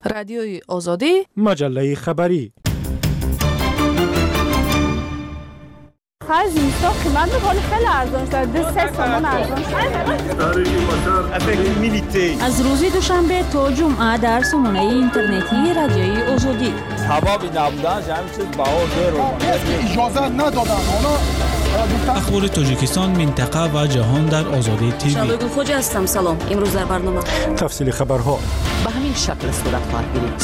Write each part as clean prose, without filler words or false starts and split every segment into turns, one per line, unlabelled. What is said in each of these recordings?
رادیوی آزادی،
مجله خبری.
خرج اینستا قیمت بخوری خیلی ارزان شده. 2-3 تومان ارزان شده.
از روز دوشنبه تا جمعه در سامانه اینترنتی رادیوی آزادی.
حبابی نبودن همین چیز بها زیرو
اجازه ندادن.
اخبار تاجیکستان، منطقه و جهان در آزادی تیوی.
شادو خوجا هستم. سلام. امروز در برنامه
تفصیل خبرها
به همین شکل صورت خواهد گرفت.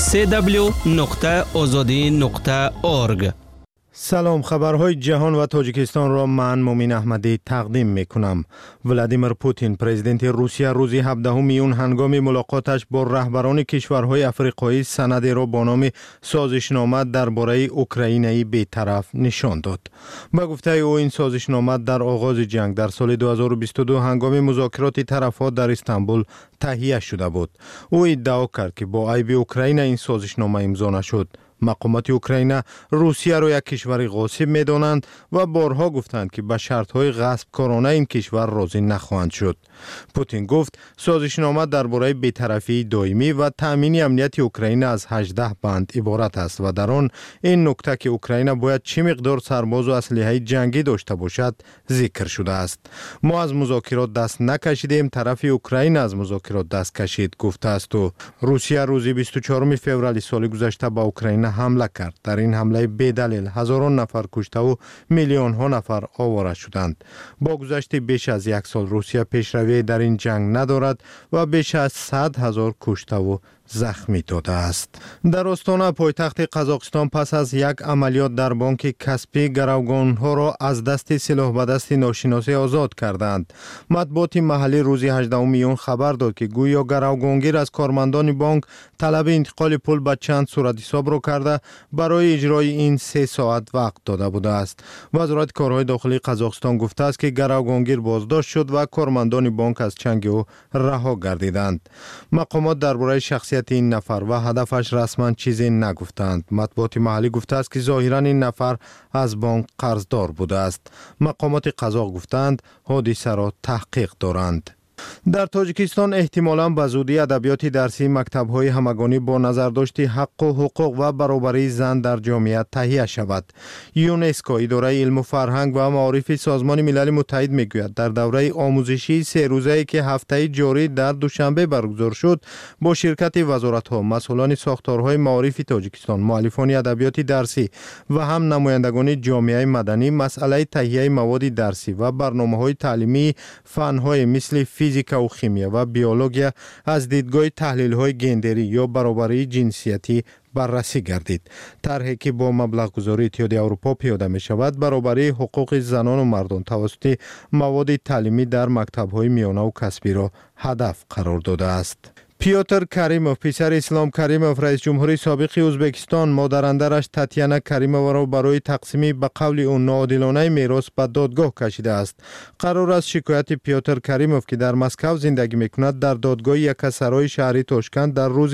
www.azadi.org.
سلام، خبرهای جهان و تاجیکستان را من مومین احمدی تقدیم میکنم. ولادیمیر پوتین پرزیدنت روسیه روز 17 میون هنگام ملاقاتش با رهبران کشورهای افریقایی سندی را با نام سازشنامه درباره اوکراینی بی‌طرف نشان داد. با گفته او این سازشنامه در آغاز جنگ در سال 2022 هنگام مذاکرات طرفها در استانبول تهیه شده بود. او ادعا کرد که با عیب اوکراین این سازشنامه امضا نشد. مقامات اوکراین روسیه را یک کشور غاصب می‌دانند و بارها گفتند که به شرط‌های غصبکارانه این کشور راضی نخواهند شد. پوتین گفت سازشنامه درباره بی‌طرفی دائمی و تأمین امنیت اوکراین از 18 بند عبارت است و در آن این نکته که اوکراین باید چه مقدار سرباز و اسلحه جنگی داشته باشد ذکر شده است. ما از مذاکرات دست نکشیدیم، طرف اوکراین از مذاکرات دست کشید گفته است. و روسیه روز 24 فوریه سال گذشته به اوکراین حمله کرد. در این حمله بدلیل هزاران نفر کشته و میلیون ها نفر آواره شدند. با گذشت بیش از یک سال روسیه پیشروی در این جنگ ندارد و بیش از 100,000 کشته و زخمی داده است. در استان پایتخت قزاقستان پس از یک عملیات در بانک کسپی گروگان‌ها را از دست سلاح به دست ناشناسی آزاد کردند. مطبوعات محلی روز 18 میون خبر داد که گویا گروگانگیر از کارمندان بانک طلب انتقال پول به چند صورت حساب را کرده برای اجرای این 3 ساعت وقت داده بوده است. وزارت کارهای داخلی قزاقستان گفته است که گروگانگیر بازداشت شد و کارمندان بانک از چنگ او رها گردیدند. مقامات درباره شخصیت این نفر و هدفش رسما چیزی نگفتند. مطبوعات محلی گفته است که ظاهرا این نفر از بانک قرضدار بوده است. مقامات قزاق گفتند حادثه را تحقیق دارند. در تاجیکستان احتمالاً به زودی ادبیات درسی مکتب‌های همگانی با نظرداشت حق و حقوق و برابری زن در جامعه تهیه شود. یونسکو اداره علم و فرهنگ و معارف سازمان ملل متحد میگوید در دوره آموزشی 3 روزه‌ای که هفته جاری در دوشنبه برگزار شد با شرکت وزارت‌ها، مسئولان ساختارهای معارف تاجیکستان، مؤلفان ادبیات درسی و هم نمایندگان جامعه مدنی مسئله تهیه مواد درسی و برنامه‌های تعلیمی فن‌های مثل فیزیک و شیمی و بیولوژی از دیدگاه تحلیل‌های گندری یا برابری جنسیتی بررسی گردید. طرحی که با مبلغ گذاری اتحادیه اروپا پیاده می شود برابری حقوق زنان و مردان توسط مواد تعلیمی در مکتب‌های میانه و کسبی را هدف قرار داده است. پیوتر کریموف پسر اسلام کریموف رئیس جمهوری سابق ازبکستان مادراندرش تاتیانا کریمووا را برای تقسیم به قول او ناعادلانه میراث به دادگاه کشیده است. قرار است شکایت پیوتر کریموف که در مسکو زندگی میکند در دادگاه یکسرای شهری تاشکند در روز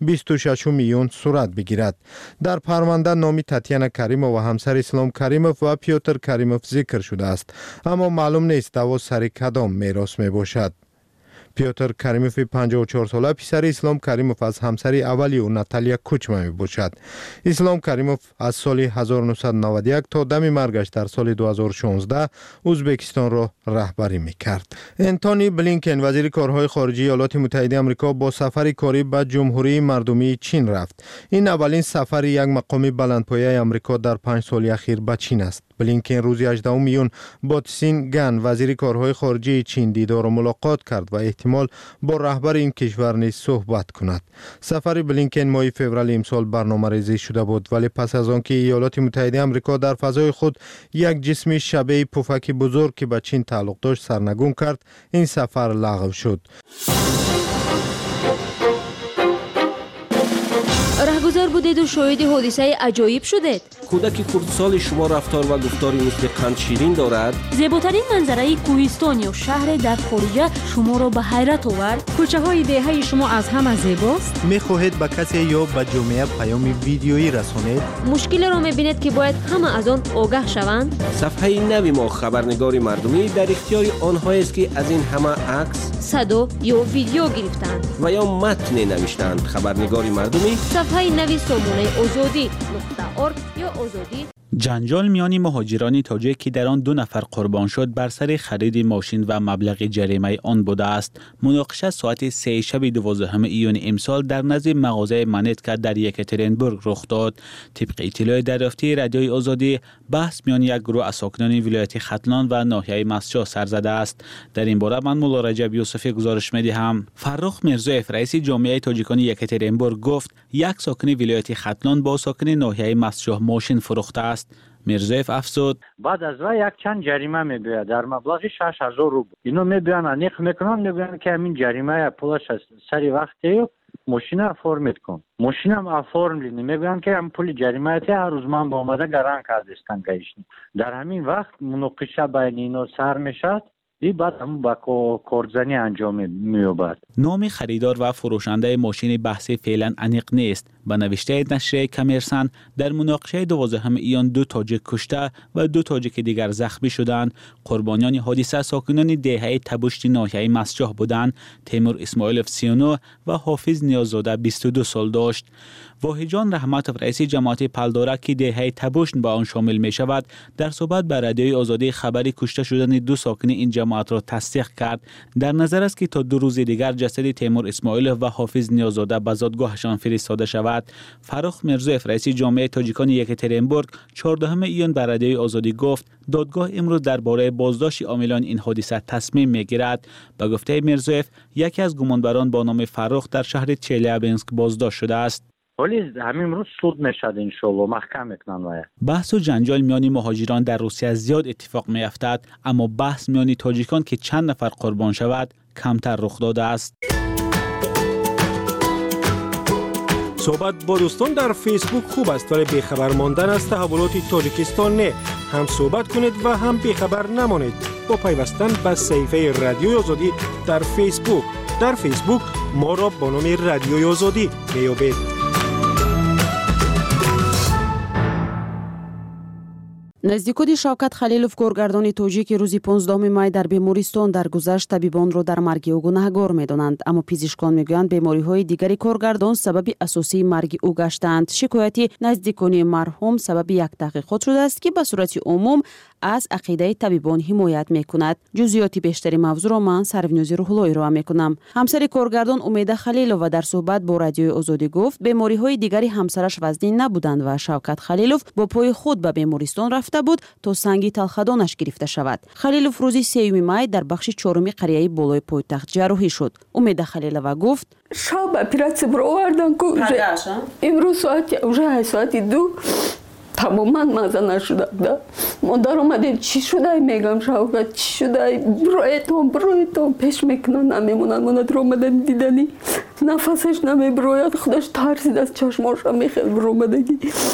26 میون صورت بگیرد. در پرونده نام تاتیانا کریمووا همسر اسلام کریموف و پیوتر کریموف ذکر شده است، اما معلوم نیست دعوا سر کدام میراث می باشد. پیوتر کریموف 54 ساله پسر اسلام کریموف از همسر اولی او ناتالیا کوچما می باشد. اسلام کریموف از سال 1991 تا دم مرگش در سال 2016 ازبکستان را رهبری می کرد. انتونی بلینکن وزیر کارهای خارجه ایالات متحده آمریکا با سفر کاری به جمهوری مردمی چین رفت. این اولین سفر یک مقام بلندپایه آمریکا در 5 سال اخیر به چین است. بلینکن روز 18 میون با تسین گن وزیر کارهای خارجه چین دیدار و ملاقات کرد و احتمال با رهبر این کشور نیز صحبت کند. سفر بلینکن ماه فوریه امسال برنامه‌ریزی شده بود، ولی پس از آنکه ایالات متحده آمریکا در فضای خود یک جسم شبیه پفک بزرگ که به چین تعلق داشت سرنگون کرد، این سفر لغو شد.
راهگذار بودید و شاهد حادثه عجایب شدید.
کودک خردسال شما رفتار و گفتاری مثل قند شیرین دارد؟
زیباترین منظره کوهستان یا شهر در خارجه شما را به حیرت آورد؟
کوچه های دهه شما از همه زیباست؟
می‌خواهید به کسی یا به جامعه پیام ویدیویی رسانید؟
مشکل را می‌بینید که باید همه از آن آگاه شوند؟
صفحه نو ما خبرنگار مردمی در اختیار آنهایی است که از این همه عکس،
صدا یا ویدیو گرفتند
و یا متن نوشتند. خبرنگار مردمی
صفحه نو سامانه آزادی.org یا آزادی.
جنجال میان مهاجران تاجیک که در آن 2 نفر قربان شد بر سر خرید ماشین و مبلغ جریمه آن بوده است. مناقشه ساعت 3 شب 12 ایون امسال در نزد مغازه منیتکا در یکاترینبورگ رخ داد. طبق اطلاع دریافتی رادیوی آزادی، بحث میان یک گروه از ساکنان ولایت ختلان و ناحیه مسجد سر زده است. در این باره من مولا رجب یوسفی گزارش می‌دهم. فرخ میرزایف رئیس جامعه تاجیکان یکاترینبورگ گفت یک ساکن ولایت ختلان با ساکن ناحیه مسجد ماشین فروخته است. میرزایف افزود
بعد از و یک چند جریمه میگوید در مبلغ 6000 روبل. اینو میگن انیق میکنن، میگن که همین جریمه پولش از سری وقتی ماشین افورمت کن. ماشین هم افورم لینی میگن که هم پول جریمه تی هر روز من با اومده گران کردستن گیشنی. در همین وقت مناقشه بین اینا سر میشد. این بعد هم با کارزنی انجام می‌یابد.
نام خریدار و فروشنده ماشین بحثی فعلا انیق نیست. به نوشته نشریه کمرسن در مناقشه 12 ایان 2 تاجیک کشته و 2 تاجیک دیگر زخمی شدند. قربانیان حادثه ساکنان دهه تبشت ناحیه مسجح بودند. تیمور اسماعیلوف 39 و حافظ نیاززاده 22 سال داشت. واحجان رحمتوف رئیس جماعت پلداره که دهه تبشت به آن شامل می شود در صحبت به رادیوی آزادی خبری کشته شدن 2 ساکن این جماعت را تصدیق کرد. در نظر است که تا 2 روز دیگر جسد تیمور اسماعیلوف و حافظ نیاززاده به زادگاهشان فرستاده شود. فرخ میرزایف رئیس جامعه تاجیکان یکاترینبورگ 14 ایون به رادیوی آزادی گفت دادگاه امروز درباره بازداشت عاملان این حادثه تصمیم میگیرد. به گفته میرزایف یکی از گمانبران با نام فرخ در شهر چلیابینسک بازداشت شده است.
ولی همین روز سود میشد ان شاء الله محکم میکنن.
بحث و جنجال میان مهاجران در روسیه زیاد اتفاق میافتد، اما بحث میان تاجیکان که چند نفر قربان شود کمتر رخ داده است.
صحبت با دوستان در فیسبوک خوب است، ولی بیخبر ماندن از تحولات تاجیکستان نه. هم صحبت کنید و هم بیخبر نمانید با پیوستن به صفحه رادیوی آزادی در فیسبوک. در فیسبوک ما را با نام رادیوی آزادی میابید.
نزدیکود شوکت خلیلوف کارگردان تاجیک روزی 15 می در بیمارستان درگذشت طبیبان را در مرگ او گناهکار می‌دانند، اما پزشکان میگویند بیماری‌های دیگری کارگردان سبب اساسی مرگ او گشتند. شکایتی نزدیکان مرحوم سبب یک تحقیقات شده است که به صورت عموم از عقیده طبیبان حمایت می‌کند. جزئیات بیشتری موضوع را من سرونیازی روح‌اللهی را می‌کنم. همسر کارگردان امید خلیلوف در صحبت با رادیوی آزادی گفت بیماری‌های دیگری همسرش وزنی نبودند و شوکت خلیلوف با پای خود به بیمارستان رفته بود تا سنگ تلخدانش گرفته شود. خلیلوف روزی 3 می در بخش 4 قریه بالای پایتخت جراحی شد. امید خلیلوف گفت
شب اپراتسی برآوردن که امروز ساعت 2 تماما مزه نشده بود. مادر اومدیم چی شده میگم شوکت چی شده برایتون پیش میکنن نمیمونن. مادر اومدن دیدنی نفسش نمیبراید، خودش ترسید از چشماش میخیل برآمدگی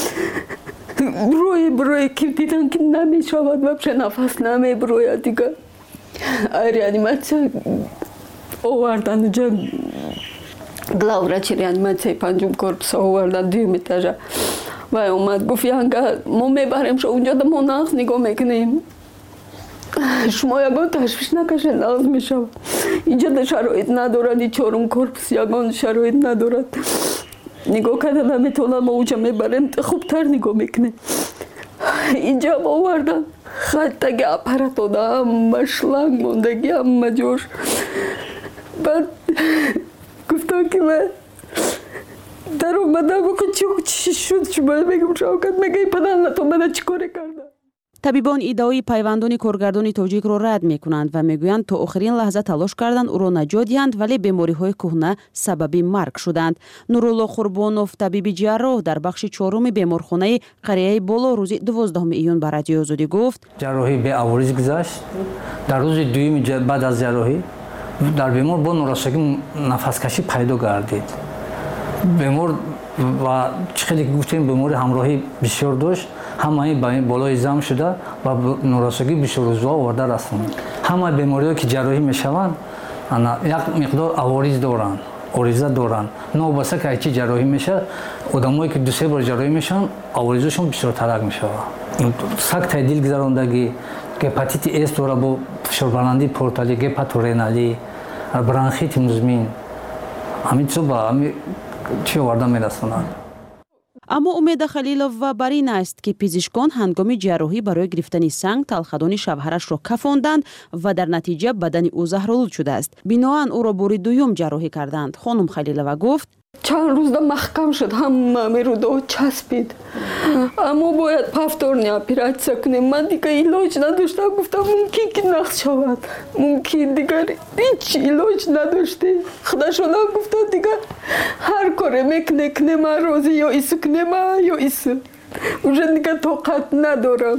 بروی که دیدن که نمیشود و بشه نفس نمیبراید دیگه. ریانیماسیون آوردن اونجا گلاورچ ریانیماسیون 5 کورپس آوردن 2 ایتاژ و اومد گفت یانگا ما میبریم شو اونجا ما ناز نگاه میکنیم شما یگان تشویش نکشه ناز میشود. اینجا شرایط ندارد، 4 کورپس یگان شرایط ندارد. نگاه کردن نمیتونن ما اونجا میبریم خوبتر نگاه میکنه. اینجا ما آوردن خطگی اپرات داده مشلنگ موندگی هم مجوش. بعد گفتم که من در اومدم بخون چی شد شما میگم شوکت میگه پدر تو من چی کاری کردم.
طبیبان ادعای پیوندان کارگردان تاجیک را رد میکنند و میگویند تا آخرین لحظه تلاش کردند او را نجات دهند، ولی بیماری‌های کهنه سبب مرگ شدند. نورالله قربانوف طبیب جراح در بخش 4 بیمارخانه قریه بالا روز 12 ایون به رادیوی آزادی گفت
جراحی به عوارض گذشت. در روز دوم بعد از جراحی در بیمار با نوراستی نفس کشی پیدا گردید. بیمار و چقدر گفتیم بیماری همراهی بسیار داشت ҳамаи ба ин болои зам шуда ва норасогӣ бисёррӯза оварда расонанд. ҳамаи бемориҳое ки ҷарроҳӣ мешаванд як миқдор авориз доранд, ориза доранд. новобаста ки чӣ ҷарроҳӣ мешавад, одамое ки 2-3 бор ҷарроҳӣ мешаванд, аворизашон бисёртарак мешавад. сактаи дил гузарондагӣ, гепатити С дора бо фишорбаландии порталӣ, гепатореналӣ, бронхити музмин, ҳамин чизо ба ҳамин чӣ оварда мерасонанд.
аммо умеда халилова бар ин аст ки пизишкон ҳангоми ҷарроҳӣ барои гирифтани санг талхадони шавҳарашро кафонданд ва дар натиҷа бадани ӯ заҳролуд шудааст. биноан ӯро бори дуюм ҷарроҳӣ карданд. хонум Халилова гуфт:
чанд рӯзда маҳкам шуд, ҳама мерӯдо часпид, аммо бояд повторни оператсия кунем. ман дигар илоҷ надоштам, гуфтам мумкин ки нақс шавад, мумкин дигар ҳеҷ илоҷ надоште. худашонам гуфта дигар ҳар коре мекуне кунема, рози ё ису кунема ё ису, уже дигар тоқат надорам.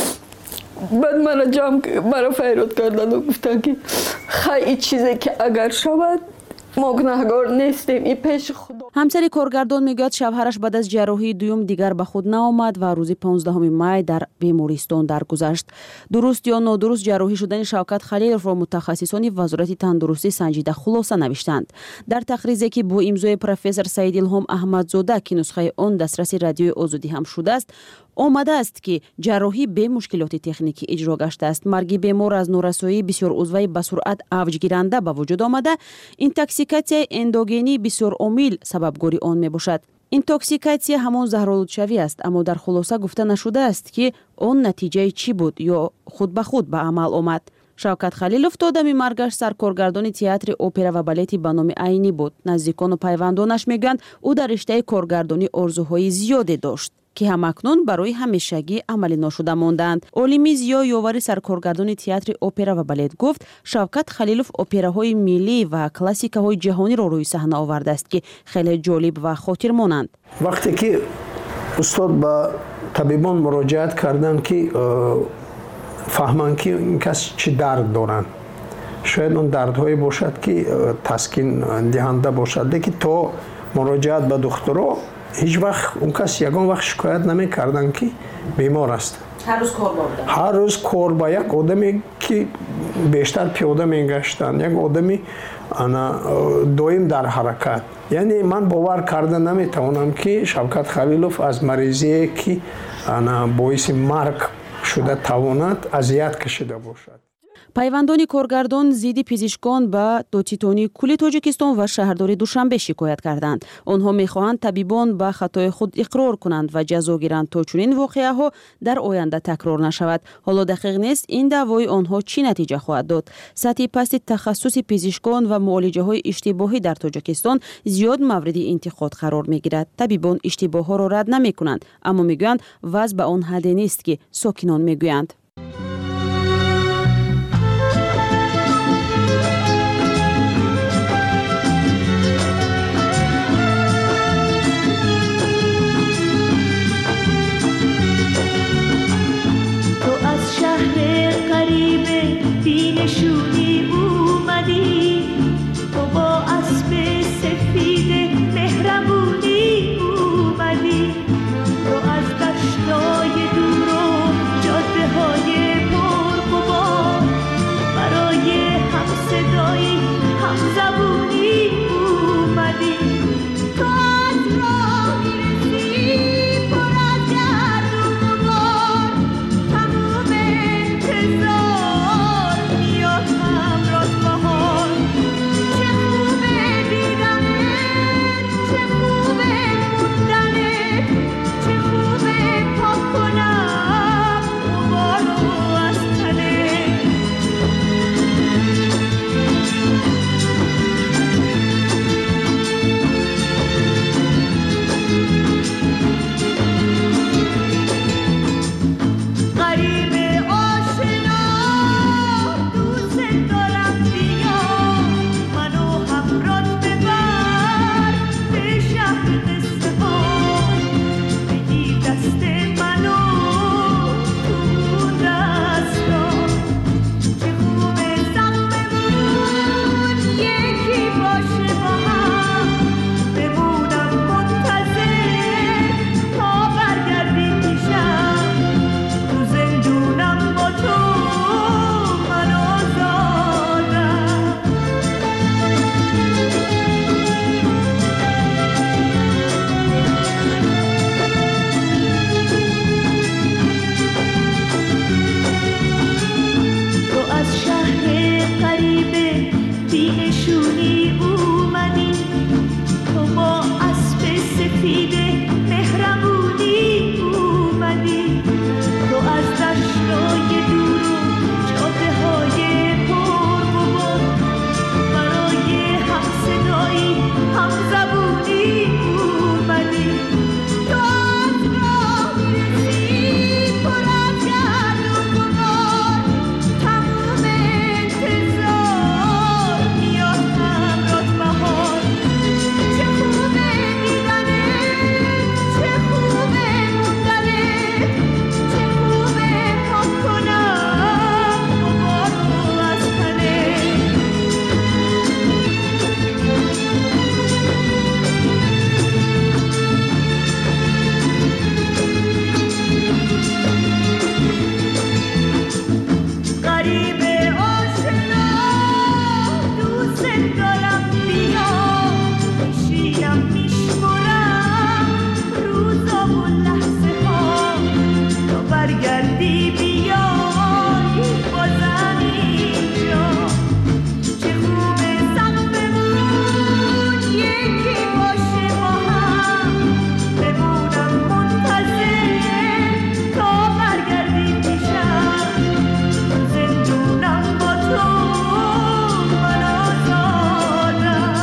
баъд мара файрод кардану гуфтан ки хай ин чизе ки агар шавад мо гунаҳгор нестем, и пеши худо.
ҳамсари коргардон мегӯяд шавҳараш баъд аз ҷарроҳии дуюм дигар ба худ наомад ва рӯзи 15 май дар бемористон даргузашт. дуруст ё нодуруст ҷарроҳӣ шудани Шавкат Халиловро мутахассисони вазорати тандурустӣ санҷида хулоса навиштанд. дар тахризе ки бо имзои профессор Саид Илҳом Аҳмадзода ки нусхаи он дастраси радиои Озодӣ ҳам шудааст, омадааст ки ҷарроҳӣ бе мушкилоти техникӣ иҷро гаштааст. марги бемор аз норасоии бисёрузваи ба суръат авҷгиранда ба вуҷуд омада, интоксикатсияи эндогенӣ бисёр омил сабабгори он мебошад. интоксикатсия ҳамон заҳролудшавӣ аст, аммо дар хулоса гуфта нашудааст ки он натиҷаи чӣ буд ё худ ба худ ба амал омад. Шавкат Халилов то дами маргаш саркоргардони театри опера ва балети ба номи айнӣ буд. наздикону пайвандонаш мегӯянд ӯ дар риштаи коргардонӣ орзуҳои зиёде дошт ки ҳамакнун барои ҳамешагӣ амалӣ ношуда монданд. олими зиё ёвари саркоргардони театри опера ва балет гуфт Шавкат Халилов операҳои миллӣ ва классикаҳои ҷаҳониро рӯи саҳна овардааст ки хеле ҷолиб ва хотирмонанд.
вақте ки устод ба табибон муроҷиат карданд ки фаҳманд ки ин кас чӣ дард доранд, шояд он дардҳое бошад ки таскин диҳанда бошад, лекин то муроҷиат ба духтуро ҳеҷ вақт он кас ягон вақт шикоят намекарданд ки бемор аст. ҳар рӯз кор ба як одаме ки бештар пиёда мегаштанд, як одами доим дар ҳаракат. яъне ман бовар карда наметавонам ки Шавкат Халилов аз маризие ки боиси марг шуда тавонад азият кашида бошад.
пайвандони коргардон зидди пизишкон ба додситони кулли Тоҷикистон ва шаҳрдори Душанбе шикоят карданд. онҳо мехоҳанд табибон ба хатои худ иқрор кунанд ва ҷазо гиранд то чунин воқеаҳо дар оянда такрор нашавад. ҳоло дақиқ нест ин даъвои онҳо чӣ натиҷа хоҳад дод. сатҳи пасти тахассуси пизишкон ва муолиҷаҳои иштибоҳӣ дар Тоҷикистон зиёд мавриди интиқод қарор мегирад. табибон иштибоҳҳоро рад намекунанд, аммо мегӯянд вазъ ба он ҳадде нест ки сокинон мегӯянд.
نشونی اومدی تو با اسب سفید مهربونی اومدی تو از دشتای دور و جاده های پرغبار برای هم صدایی هم زبونی اومدی تو از راه میرسی پر از گرد و غبار تموم انتظار میاد همراه بهار چه خوبه دیدنت چه خوبه موندنت چه خوبه پاک کنم غبارو از تنت غریب آشنا دوست دارم بیا منو همراه ببر به شهر قصه ها بگیر دست منو تو دستا چه خوبه زخممون یکی باشه با هم بمونم منتظر تا برگردی پیشم سفید مهربونی اومدی تو از دشتای دور و جاده های پرغبار برای هم صدایی هم زبونی اومدی تو از راه میرسی پر از گرد و غبار تموم انتظار میاد همرات بهار چه خوبه دیدنت چه خوبه موندنت چه خوبه پاک کنم غبار رو از تنت غریب آشنا دوست دارم بیا میشینم میشمرم روزا و لحظه ها تو برگردی بیای بازم اینجا چه خوبه سقفمون یکی باشه با هم بمونم منتظر تا برگردی پیشم زندونم با تو من آزادم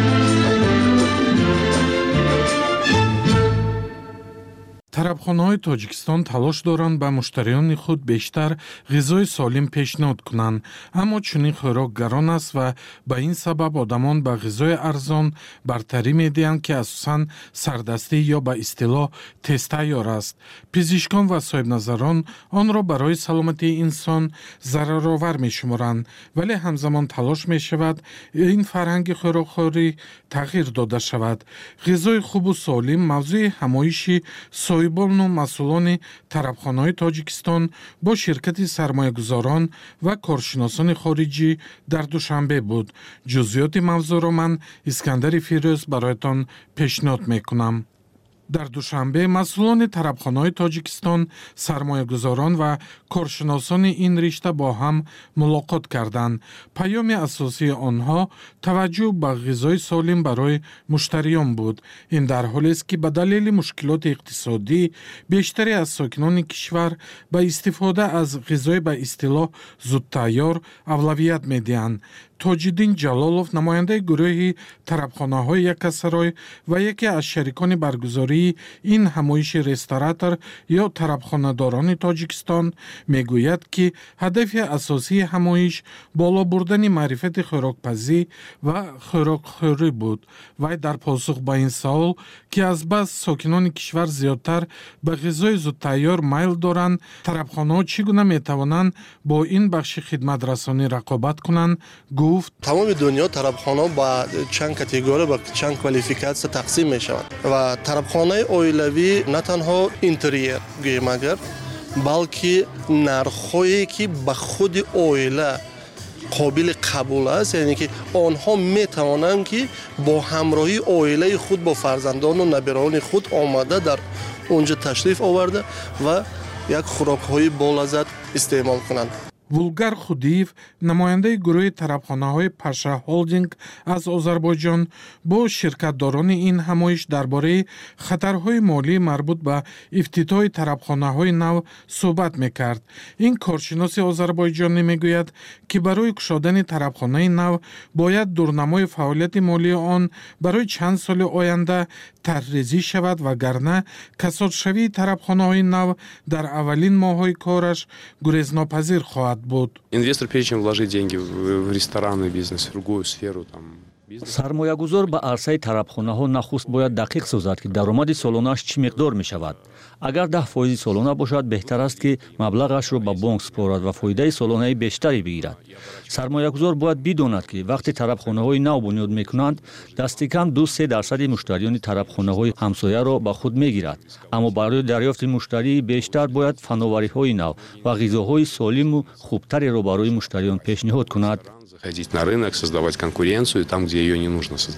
тарабхонаҳои тоҷикистон талош доранд ба муштариёни худ бештар ғизои солим пешниҳод кунанд, аммо чунин хӯрок гарон аст ва ба ин сабаб одамон ба ғизои арзон бартарӣ медиҳанд, ки асосан сардастӣ ё ба истилоҳ тезтайёр аст. пизишкон ва соҳибназарон онро барои саломатии инсон зараровар мешуморанд, вале ҳамзамон талош мешавад ин фарҳанги хӯрокхӯрӣ тағйир дода шавад. ғизои хубу солим мавзӯи ҳамоиши соҳибону масъулони тарабхонаҳои Тоҷикистон бо ширкати сармоягузорон ва коршиносони хориҷӣ дар душанбе буд. ҷузъиёти мавзӯъро ман Искандари Фирӯз бароятон пешниҳод мекунам. дар душанбе масъулони тарабхонаҳои Тоҷикистон, сармоягузорон ва коршиносони ин ришта бо ҳам мулоқот карданд. паёми асосии онҳо таваҷҷӯҳ ба ғизои солим барои муштариён буд. ин дар ҳолест, ки ба далели мушкилоти иқтисодӣ бештаре аз сокинони кишвар ба истифода аз ғизои ба истилоҳ зудтайёр авлавият медиҳанд. тоҷиддин ҷалолов, намояндаи гурӯҳи тарабхонаҳои Якасарой ва яке аз шарикони баргузории ин ҳамоиши ресторатор ё тарабхонадорони Тоҷикистон, мегӯяд, ки ҳадафи асосии ҳамоиш боло бурдани маърифати хӯрокпазӣ ва хӯрокхӯрӣ буд. вай дар посух ба ин савол, ки азбас сокинони кишвар зиёдтар ба ғизои зудтайёр майл доранд, тарабхонаҳо чӣ гуна метавонанд бо ин бахши хидматрасонӣ рақобат кунанд,
тамоми дунё тарабхона ба чанд категория ба чанд квалификатсия тақсим мешавад ва тарабхонаи оилавӣ на танҳо интерьер гӯем агар, балки нархҳое ки ба худи оила қобили қабул аст, яъне ки онҳо метавонанд ки бо ҳамроҳии оилаи худ, бо фарзандону набираони худ омада дар онҷа ташриф оварда ва як хӯрокҳои болаззат истеъмол кунанд.
Вулгар Худиев, намояндаи гурӯҳи тарабхонаҳои Паша Холдинг аз Озарбойҷон, бо ширкатдорони ин ҳамоиш дар бораи хатарҳои молии марбут ба ифтитоҳи тарабхонаҳои нав суҳбат мекард. Ин коршиноси озарбойҷонӣ мегӯяд, ки барои кушодани тарабхонаи нав бояд дурнамои фаъолияти молии он барои чанд соли оянда таррезӣ шавад, вагарна касодшавии тарабхонаҳои нав дар аввалин моҳҳои кораш гурезнопазир хоҳад буд.
Инвестор, прежде чем вложить деньги в ресторанный бизнес, в другую сферу, там,
сармоягузор ба арсаи тарабхонаҳо нахуст бояд дақиқ созад, ки даромади солонааш чӣ миқдор мешавад. агар 10% солона бошад, беҳтар аст, ки маблағашро ба бонк спорад ва фоидаи солонаи бештаре бигирад. сармоягузор бояд бидонад, ки вақте тарабхонаҳои нав бунёд мекунанд, дасти кам 2-3% муштариёни тарабхонаҳои ҳамсояро ба худ мегирад. аммо барои дарёфти муштарии бештар бояд фановариҳои нав ва ғизоҳои солиму хубтареро барои муштариён пешниҳод кунад.
Заходить на рынок, создавать конкуренцию там, где ее не нужно создавать.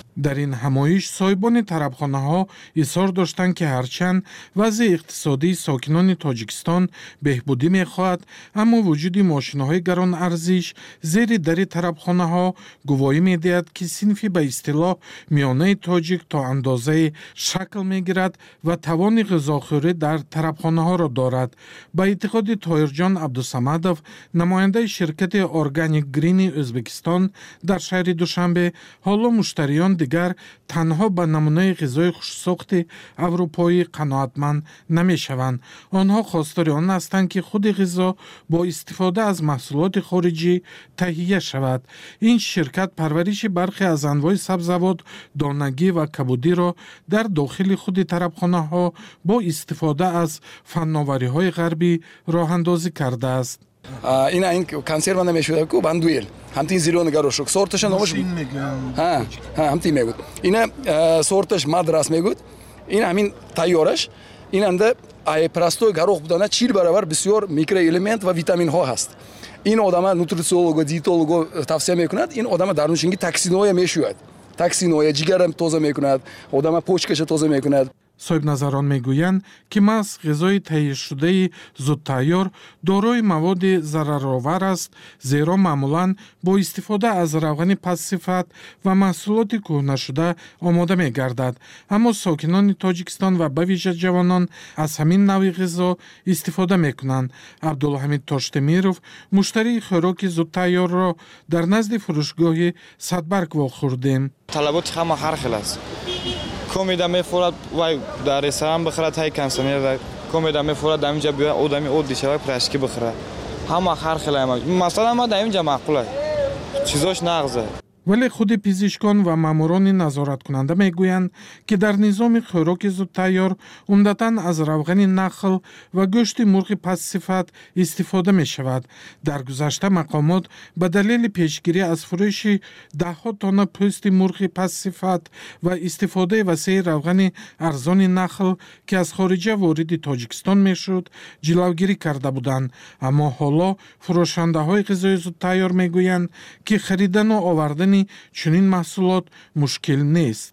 در این همایش صاحبان طربخانه‌ها اصرار داشتند که هرچند وضع اقتصادی ساکنان تاجیکستان بهبودی می‌خواهد، اما وجود ماشین‌های گران ارزش زیر در طربخانه‌ها گواهی می‌دهد که صنفی به اصطلاح میانه تاجیک تا اندازه شکل می‌گیرد و توان غذاخوری در طربخانه‌ها را دارد. با اعتقاد طاهرجان عبدالصمدов، نماینده شرکت ارگانیک گرین ازبکستان در شهر دوشنبه، حالا مشتریان دیگر تنها به نمونه غذای خوش‌ساخت اروپایی قناعتمند نمی‌شوند. آنها خواستار آن هستند که خود غذا با استفاده از محصولات خارجی تهیه شود. این شرکت پرورش برخی از انواع سبزیجات، دانگی و کبودی را در داخل خود طربخانه‌ها با استفاده از فناوری‌های غربی راه اندازی کرده است.
این کنسرو نمیشود کو بندویل همین زیلون گروشک سورتش نامش همین میگود اینا سورتش مدرس میگود این همین تیارش این انده ای پرستو گروخ بودن 40 برابر بسیار میکرو الیمنت و ویتامین ها هست. این آدم نوتریسیولوگ و دیتولوگ توصیه میکند این آدم درونشینگی تاکسینویا میشود تاکسینویا جگرم توزه میکند آدم پوچکش توزه میکند.
صاحب نظران میگویند که محض غذای تهیه شده زودتیار دارای مواد ضررآور است، زیرا معمولاً با استفاده از روغن پست‌صفت و محصولات کهنه شده آماده میگردد. اما ساکنان تاجیکستان و به ویژه جوانان از همین نوع غذا استفاده میکنند. عبدالحمید تاشتمیرов مشتری خوراک زودتیار را در نزد فروشگاه صدبرگ واخوردیم.
طلبات همه هر خیل است. کمیده می‌فورد وای در رستوران بخره تای کنسومر کمیده می‌فورد همینجا بیا آدمی عادی شوی پرشکی بخره همه هر خیلی مثلا ما در اینجا معقوله چیزاش نغزه.
ولی خود پزشکان و ماموران نظارت کننده میگویند که در نظام خوراک زودتیار عمدتاً از روغن نخل و گوشت مرغ پست‌صفت استفاده می شود. در گذشته مقامات به دلیل پیشگیری از فروش 10 تن پوست مرغ پست‌صفت و استفاده وسیع روغن ارزان نخل که از خارج وارد تاجیکستان می شد جلوگیری کرده بودند. اما حالا فروشنده های غذای زودتیار میگویند که خریدن و آوردن چنین محصولات مشکل نیست.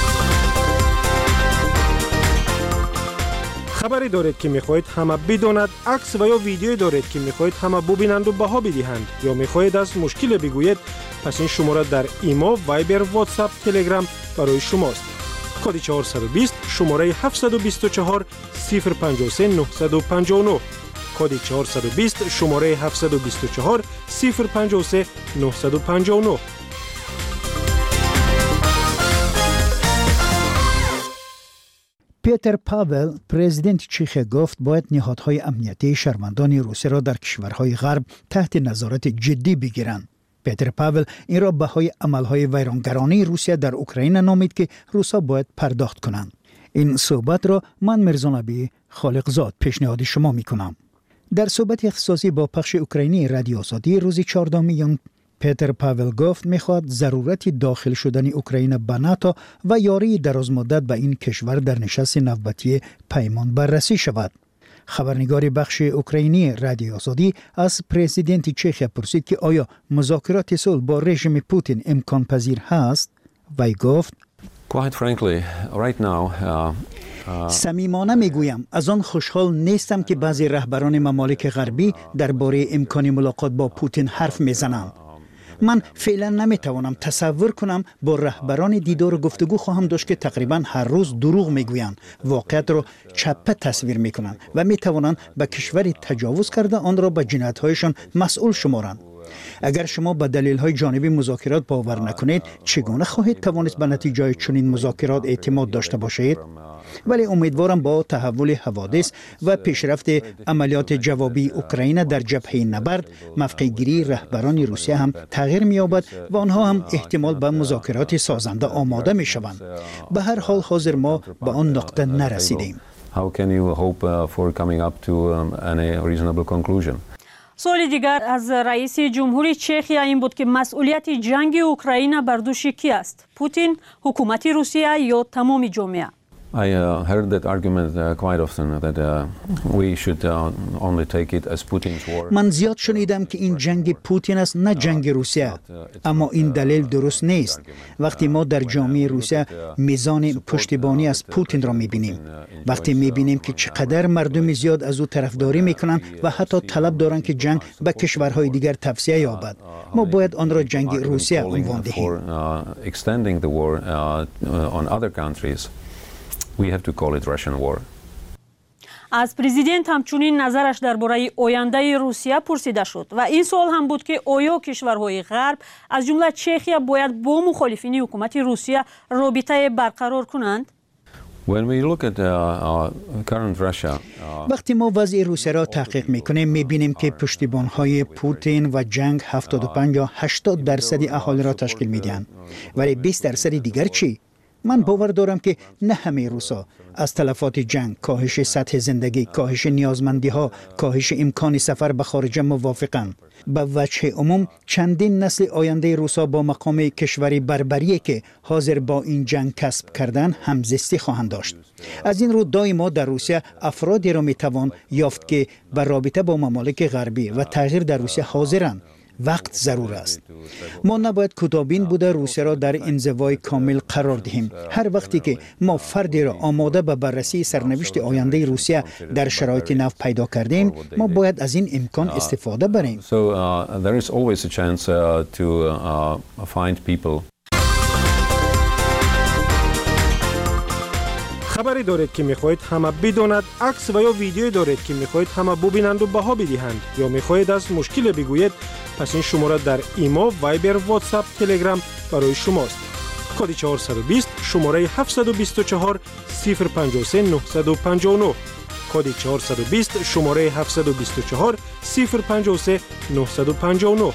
خبری دارید که میخواهید همه بداند، عکس و یا ویدیویی دارید که میخواهید همه ببینند و بها بدهند، یا میخواهید از مشکل بگویید، پس این شماره در ایما، وایبر، واتساپ، تلگرام برای شماست. کد 420 شماره 724 053 959 کد 420 شماره 724 053 959.
پیتر پاول پرزیدنت چیخ گفت باید نهادهای امنیتی شهروندان روسیه را در کشورهای غرب تحت نظارت جدی بگیرند. پیتر پاول این را بهای عملهای ویرانگرانه روسیه در اوکراین نامید که روسا باید پرداخت کنند. این صحبت را من مرزانبی خالقزاد پیشنهاد شما می کنم. در صحبت اختصاصی با پخش اوکراینی رادیو آزادی روز 14 میان پیتر پاول گفت میخواد ضرورت داخل شدن اوکراین به ناتو و یاری درازمدت به این کشور در نشست نوبتی پیمان بررسی شود. خبرنگار بخش اوکراینی رادیو آزادی از پرزیدنت چخیا پرسید که آیا مذاکرات صلح با رژیم پوتین امکان پذیر هست؟ وی گفت
Quite frankly, right now,
صمیمانه میگویم از آن خوشحال نیستم که بعضی رهبران ممالک غربی درباره امکان ملاقات با پوتین حرف میزنند. من فعلا نمیتوانم تصور کنم با رهبران دیدار و گفتگو خواهم داشت که تقریبا هر روز دروغ میگویند، واقعیت را چپه تصویر میکنند و میتوانند به کشوری تجاوز کرده آن را به جنایت‌هایشان مسئول شمارند. اگر شما به دلیل‌های جانبی مذاکرات باور نکنید، چگونه خواهید توانست به نتیجه چنین مذاکرات اعتماد داشته باشید؟ ولی امیدوارم با تحول حوادث و پیشرفت عملیات جوابی اوکراین در جبهه نبرد، موقع‌گیری رهبران روسیه هم تغییر می‌یابد و آنها هم احتمال به مذاکرات سازنده آماده می‌شوند. به هر حال حاضر ما به آن نقطه نرسیدیم.
how can you hope for coming up to any reasonable conclusion?
سوال دیگر از رئیس جمهوری چخیا این بود که مسئولیت جنگ اوکراین بر دوش کی است؟ پوتین، حکومت روسیه یا تمام جامعه؟
I heard that argument quite often that we should only take it as Putin's war.
من زیاد شنیدم که این جنگ پوتین است نه جنگ روسیه، اما این دلیل درست نیست. وقتی ما در جامعه روسیه میزان پشتیبانی از پوتین را میبینیم، وقتی میبینیم که چقدر مردم زیاد از او طرفداری میکنند و حتی طلب دارند که جنگ به کشورهای دیگر توسعه یابد، ما باید آن را جنگ روسیه عنوان دهیم.
Extending the war on other countries. We have to call it Russian war.
از پرزیدنت همچنین نظرش درباره آینده روسیه پرسیده شد و این سوال هم بود که آیا کشورهای غرب از جمله چخیا باید با مخالفین حکومت روسیه رابطه برقرار کنند؟
When we look at current Russia,
وقتی ما وضع روسیه را تحقیق میکنیم میبینیم که پشتیبانهای پوتین و جنگ 75 یا 80% اهالی را تشکیل میدهند، ولی 20% دیگر چی؟ من باور دارم که نه همه روسا از تلفات جنگ، کاهش سطح زندگی، کاهش نیازمندی ها، کاهش امکان سفر به خارج موافقند. به وجه عموم چندین نسل آینده روسا با مقام کشوری بربری که حاضر با این جنگ کسب کردن همزیستی خواهند داشت. از این رو دائما در روسیه افرادی را میتوان یافت که به رابطه با ممالک غربی و تغییر در روسیه حاضرند. وقت ضرور است. ما نباید کوتاه‌بین بوده روسیه را در انزوای کامل قرار دهیم. هر وقتی که ما فردی را آماده به بررسی سرنوشت آینده روسیه در شرایط نو پیدا کردیم، ما باید از این امکان استفاده بریم.
So there is always a chance to find people.
خبری دارید که میخواهید همه بداند، عکس و یا ویدیویی دارید که میخواهید همه ببینند و بها بدهند، یا میخواهید از مشکل بگویید، پس این شماره در ایما، وایبر، واتساپ، تلگرام برای شماست. کد 420 شماره 724 053 959. کد 420 شماره 724 053 959.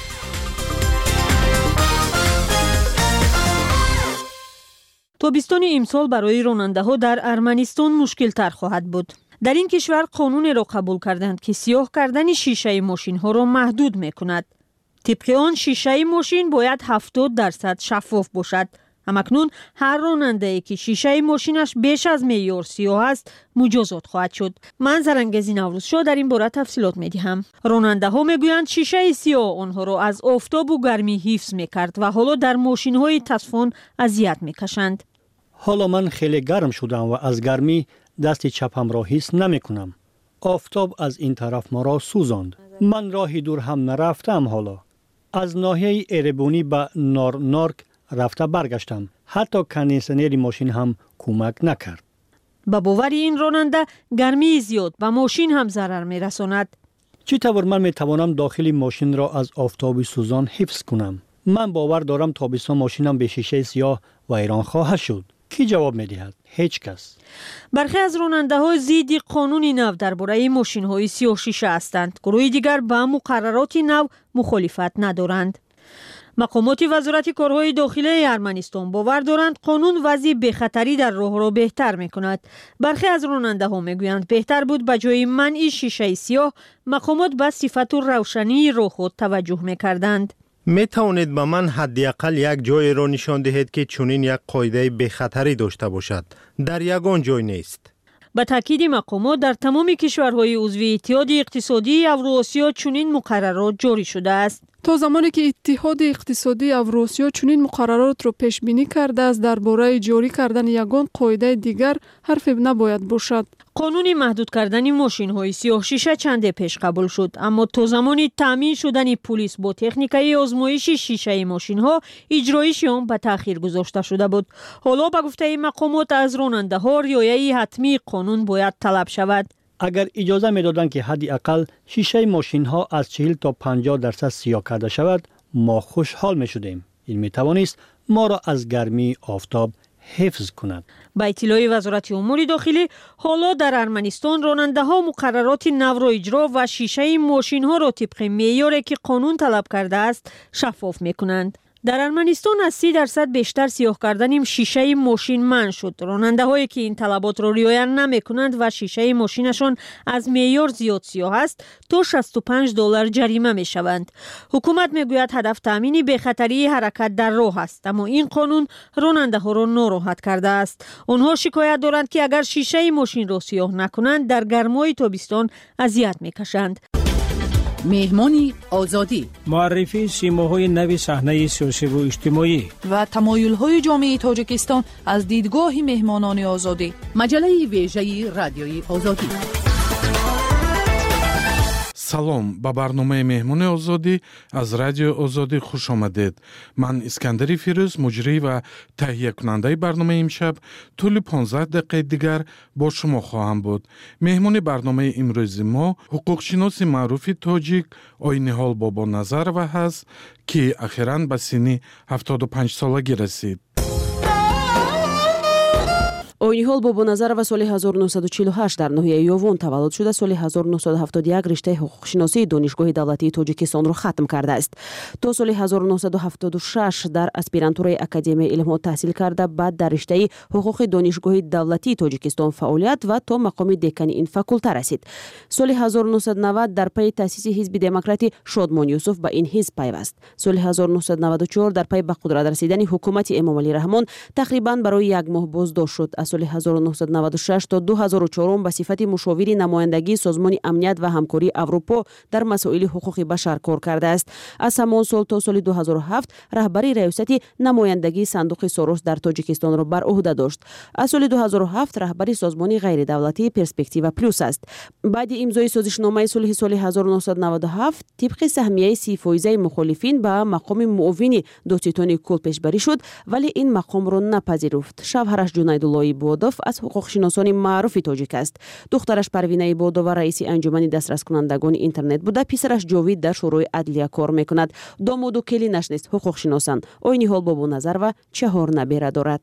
تابستان امسال برای راننده ها در ارمنستان مشکل تر خواهد بود. در این کشور قانون را قبول کردند که سیاه کردن شیشه ماشین ها را محدود می کند. طبق آن شیشه ماشین باید 70% شفاف باشد. همکنون هر راننده ای که شیشه ماشینش بیش از معیار سیاه است مجازات خواهد شد. من زرنگزی نوروزشاه در این باره تفصیلات می دهم. راننده ها می گویند شیشه سیاه آنها را از آفتاب و گرمی حفظ می کرد و حالا در ماشین های تصفن اذیت می کشند.
حالا من خیلی گرم شدم و از گرمی دست چپم را حس نمی کنم. آفتاب از این طرف ما را سوزاند. من راهی دور هم نرفتم. حالا از ناحیه ایربونی به نارنارک رفته برگشتم. حتی کندیشنر ماشین هم کمک نکرد.
با باور این راننده گرمی زیاد به ماشین هم ضرر می رساند.
چطور من می توانم داخل ماشین را از آفتاب سوزان حفظ کنم؟ من باور دارم تابستان ماشینم به شیشه سیاه و ایران خواهد شد. کی جواب می دهد؟ هیچ کس.
برخی از راننده ها ضد قانون نو درباره ماشین های سیاه شیشه هستند. گروه دیگر با مقررات نو مخالفت ندارند. مقامات وزارت کارهای داخلی ارمنستان باور دارند قانون وضع بی‌خطری در راه را بهتر می‌کند. برخی از راننده ها می‌گویند بهتر بود به جای منع شیشه سیاه مقامات به صفت و روشنی راه خود توجه می‌کردند.
می توانید به من حداقل یک جای را نشان دهید که چنین یک قاعده بی‌خطری داشته باشد؟ در یگان جای نیست.
به تاکید مقامات در تمام کشورهای عضو اتحاد اقتصادی اوراسیا چنین مقررات جاری شده است.
تا زمانی که اتحاد اقتصادی اوراسیا چنین مقررات را پیش بینی کرده است درباره جاری کردن یگان قاعده دیگر حرفی نباید باشد.
قانون محدود کردن ماشین های سیاه شیشه چند پیش قبول شد، اما تا زمانی تامین شدن پلیس با تکنیکای آزمایش شیشه ماشین ها اجرایش آن به تاخیر گذاشته شده بود. حالا به گفته مقامات از راننده ها رعایت حتمی قانون باید طلب شود.
اگر اجازه میدادند که حداقل شیشه ماشین ها از 40 تا 50% سیاه کرده شود ما خوشحال می شدیم. این می توانست ما را از گرمی آفتاب حفظ کند.
با اطلاع وزارت امور داخلی حالا در ارمنستان راننده ها مقررات نو را اجرا و شیشه ماشین ها را طبق معیاری که قانون طلب کرده است شفاف می کنند. در ارمنستان از 30% بیشتر سیاه کردن شیشه ماشین منع شد. راننده هایی که این طلبات را رعایت نمی‌کنند و شیشه ماشینشان از معیار زیاد سیاه است تا $65 جریمه می‌شوند. حکومت میگوید هدف تامین بی‌خطری حرکت در راه است، اما این قانون راننده ها را ناراحت کرده است. آنها شکایت دارند که اگر شیشه ماشین را سیاه نکنند در گرمای تابستان اذیت می‌کشند.
مهمانی آزادی،
معرفی سیماهای نوی صحنه سیاسی و اجتماعی
و تمایل‌های جامعه تاجیکستان از دیدگاه مهمانان آزادی. مجله ویژه رادیوی آزادی.
салом ба барномаи меҳмони озодӣ аз радиои озодӣ хуш омадед. ман искандари фирӯз муҷрӣ ва таҳиякунандаи барномаи имшаб тӯли 15 дақиқаи дигар бо шумо хоҳам буд. меҳмони барномаи имрӯзи мо ҳуқуқшиноси маъруфи тоҷик Ойниҳол Бобоназарова ҳаст, ки ахиран ба синни 75-солагӣ расид.
Ойниҳол Бобоназарова соли 1948 дар ноҳияи Ёвон таваллуд шуда, соли 1971 риштаи ҳуқуқшиносии донишгоҳи давлатии Тоҷикистонро хатм кардааст. То соли 1976 дар аспирантураи Академияи илмҳо таҳсил карда, баъд дар риштаи ҳуқуқи донишгоҳи давлатии Тоҷикистон фаъолият ва то мақоми декани ин факулта расид. Соли 1990 дар пайи таъсиси ҳизби демократи Шодмон Юсуф ба ин ҳизб пайваст. Соли 1994 дар пайи ба қудрат расидани ҳукумати Эмомалӣ Раҳмон тақрибан барои як моҳ боздошт шуд. Аз соли 1996 то 2004 ба сифати мушовири намояндагии Созмони амният ва ҳамкории Аврупо дар масоили ҳуқуқи башар кор кардааст. Аз ҳамон сол то соли 2007 раҳбари раёсати намояндагии Сандуқи Сорос дар Тоҷикистонро бар уҳда дошт. Аз соли 2007 раҳбари созмони ғайридавлатии Перспектива Плюс аст. баъди имзои созишномаи сулҳи соли 1997 тибқи саҳмияи 30% мухолифин ба мақоми муовини Доститони Кул пешбарӣ шуд, вале ин мақомро напазируфт. Шавҳараш Ҷунайдуллои Бодов аз ҳуқуқшиносони маъруфи тоҷик аст. духтараш Парвина Ибодова раиси анҷумани дастраскунандагони интернет буда, писараш Ҷовид дар шӯрои адлия кор мекунад. домоду келинаш нест ҳуқуқшиносанд. Ойниҳол Бобоназарова 4 набера дорад.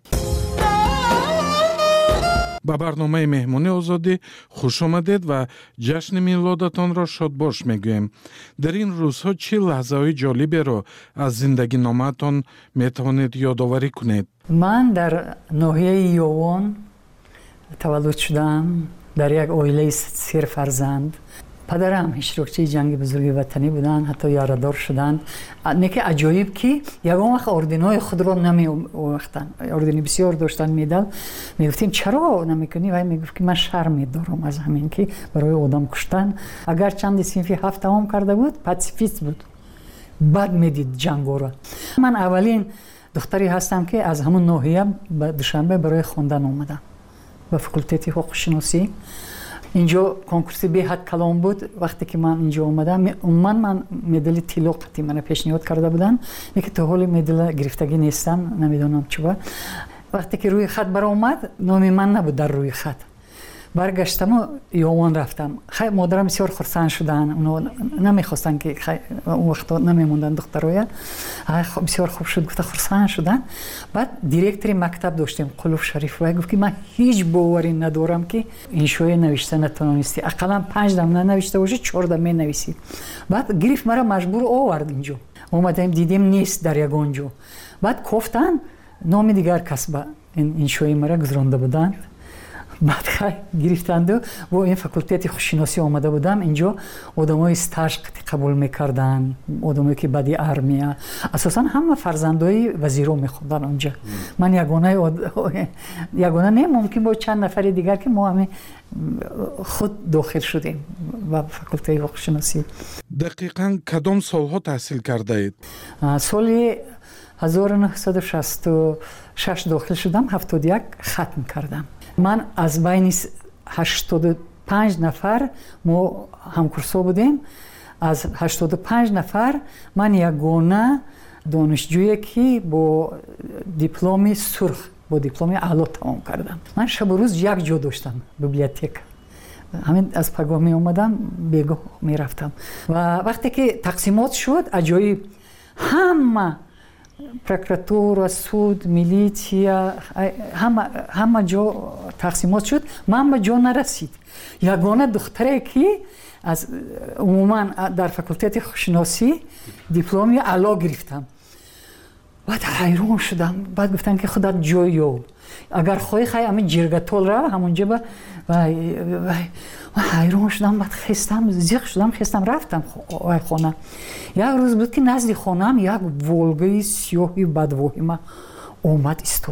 ба барномаи меҳмони озодӣ хуш омадед ва ҷашни милодатонро шодбош мегӯем. дар ин рӯзҳо чӣ лаҳзаҳои ҷолиберо аз зиндагиномаатон метавонед ёдоварӣ кунед?
ман дар ноҳияи Ёвон таваллуд шудам, дар як оилаи сер фарзанд. падарам иштирокчии ҷанги бузурги ватанӣ буданд, ҳатто ярадор шуданд. неки аҷоиб ки ягон вақт орденҳои худро намеовахтанд. ордени бисёр доштанд, медал. мегуфтем чаро намекунӣ? вай мегуфт ки ман шарм медорам аз ҳамин ки барои одам куштан. агар чанди синфи 7 тамом карда буд, пацифист буд, бад медид ҷангоро. ман аввалин духтаре ҳастам ки аз ҳамон ноҳия ба Душанбе барои хондан омадам ба факултети ҳуқуқшиносӣ. инҷо конкурси беҳад калон буд. вақте ки ман инҷо омадам, умуман ман медали тилоқати мана пешниҳод карда буданд, неки то ҳоли медала гирифтагӣ нестам, намедонам чӣ ба. вақте ки рӯи хат баромад, номи ман набуд дар рӯи хат. баргаштаму Ёвон рафтам. модарам бисёр хурсанд шуданд. намехостанд ки он вақто намемонданд духтароя. бисёр хуб шуд, гуфта хурсанд шуданд. баъд директори мактаб доштем, Қулуф Шарифова, гуфт ки ман ҳеҷ боварӣ надорам ки иншоӣ навишта натавонисти. ақаллан 5 дам нанавишта бошӣ, 4 дам менависӣ. баъд гирифт мара маҷбур овард инҷо. омадем дидем нест дар ягон ҷо. баъд кофтан номи дигар кас ба иншоӣ мара гузаронда буданд. баъд гирифтанду бо ин факултети хушиносӣ омада будам. инҷо одамои стаж қабул мекарданд, одамое ки баъди армия. асосан ҳама фарзандои вазиро мехондан онҷа. ман ягона не, мумкин бо чанд нафари дигар ки мо ҳами худ дохил шудем ба факултаи ҳуқуқшиносӣ.
дақиқан кадом солҳо таҳсил кардаед?
соли 1966 дохил шудам, 71 хатм кардам. ман аз байни 85 нафар мо ҳамкурсо будем. аз 85 нафар ман ягона донишҷӯе ки бо дипломи сурх, бо дипломи аъло тамом кардам. ман шабу рӯз як ҷо доштам, библиотека. ҳамин аз пагоҳ меомадам, бегоҳ мерафтам. ва вақте ки тақсимот шуд, аҷоиб ҳама прокуратура, суд, милитсия, ҳама ҷо тақсимот шуд. ман ба ҷо нарасид. ягона духтаре ки аз умуман дар факултети хушиносӣ дипломи аъло гирифтам. بعد حیران شدم. بعد گفتن که خودت جویو اگر خواهی همین جرگتول را همونجا با حیران شدم. بعد خستم زیق شدم خستم رفتم خانه. یک روز بود که نزد خانم یک ولگای سیاهی بدوهی ما اومد ایستاد.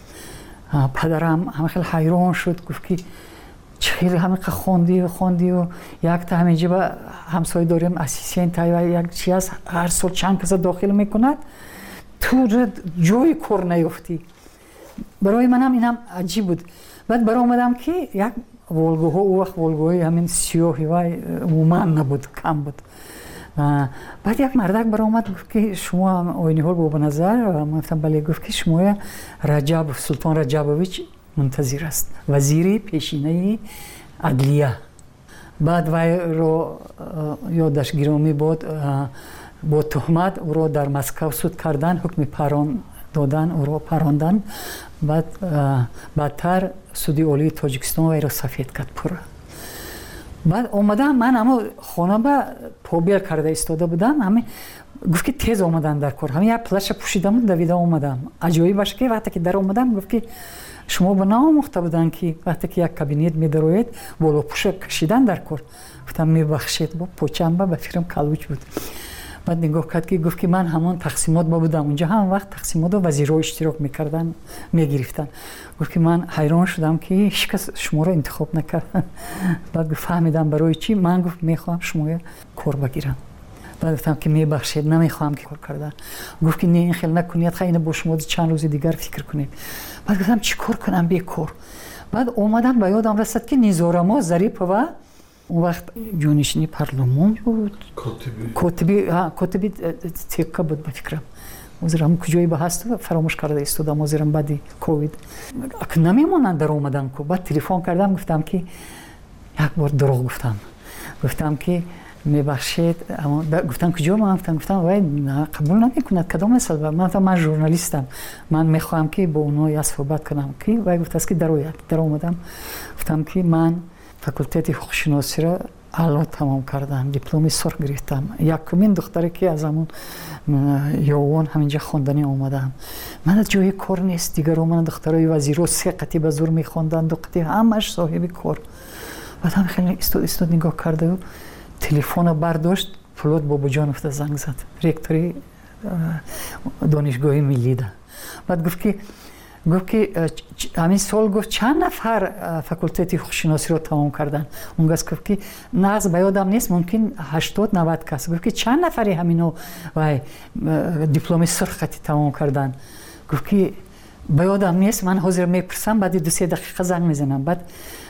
پدرم همه خیلی حیران شد گفت که چخیلی همه خوندی و یک تا همینجا با همسایه داریم اسیسین تا یک چی هست هر سال چند کس داخل میکند تو جای کار نیفتی. برای منم اینم عجیب بود. بعد برای اومدم که یک ولگوها او وقت ولگوهای همین سیاهی و عموما نبود کم بود. بعد یک مردک برای اومد گفت که شما آینی ها رو به نظر گفتم بله. گفت که شما رجب سلطان رجبویچ منتظر است وزیر پیشینه عدلیه. بعد وی رو یادش گرامی بود با تهمت او را در مسکو صد کردن حکم پران دادن او را پراندن. بعد بعدتر سودی عالی تاجیکستان وی را سفید کرد پورا. بعد اومدم من اما خانه با پوبیل کرده ایستاده بودم. همین گفت که تیز اومدن در کار. همین یک پلش پوشیدم دویده اومدم. عجیبی باشه که وقتی که در اومدم گفت که شما به ناموخته بودن که وقتی که یک کابینت میدروید بالا پوش کشیدن در کار. گفتم میبخشید با پوچم با فکرم کلوچ بود. بعد نگاه کرد که گفت که من همان تقسیمات با بودم اونجا هم وقت تقسیمات و وزیرها اشتراک میکردن میگرفتن. گفت که من حیران شدم که هیچ کس شما را انتخاب نکرد. بعد گفت فهمیدم برای چی. من گفت میخوام شما کار بگیرم. بعد گفتم که میبخشید نمیخوام که کار کردن. گفت که نه این خیلی نکنید خیلی با شما چند روز دیگر فکر کنید. بعد گفتم چی کار کنم بیکار. بعد اومدم به یادم رسید که نیزارما ظریف و اون وقت جانشینی پارلمان بود کاتبی تکه بود به فکرم. وزیرم کجایی به هست فراموش کرده ایستادم. وزیرم بعدی کووید نمیمونن در اومدن کو. بعد تلفن کردم گفتم که یک بار دروغ گفتم که میبخشید. گفتن کجا؟ من گفتم وای قبول نمیکند کدام مثال. من ژورنالیستم من میخوام که با اونها صحبت کنم که وای گفت است که در اومدم گفتم که من فاکولته حقوق شناسی را اعلا تمام کردم. دیپلم سرخ گرفتم. یکمین دختری که از همون یوان همینجا خواندنی اومدم. من از جای کار نیست دیگر. من دخترای وزیرو سه قطعه به زور میخواندن دو قطعه همش صاحب کار. بعد هم خیلی استاد نگاه کرده و تلفن برداشت. فولاد باباجانوف زنگ زد رکتوری دانشگاه ملی ده. بعد گفت که همین سال گفت چند نفر فاکولته حقوق شناسی رو تمام کردن. اون گفت که نقص به یادم نیست ممکن 80-90 کس. گفت که چند نفری همینو دیپلم سرختی تمام کردن. گفت که به یادم نیست من حاضر میپرسم بعد 2-3 دقیقه زنگ میزنم. بعد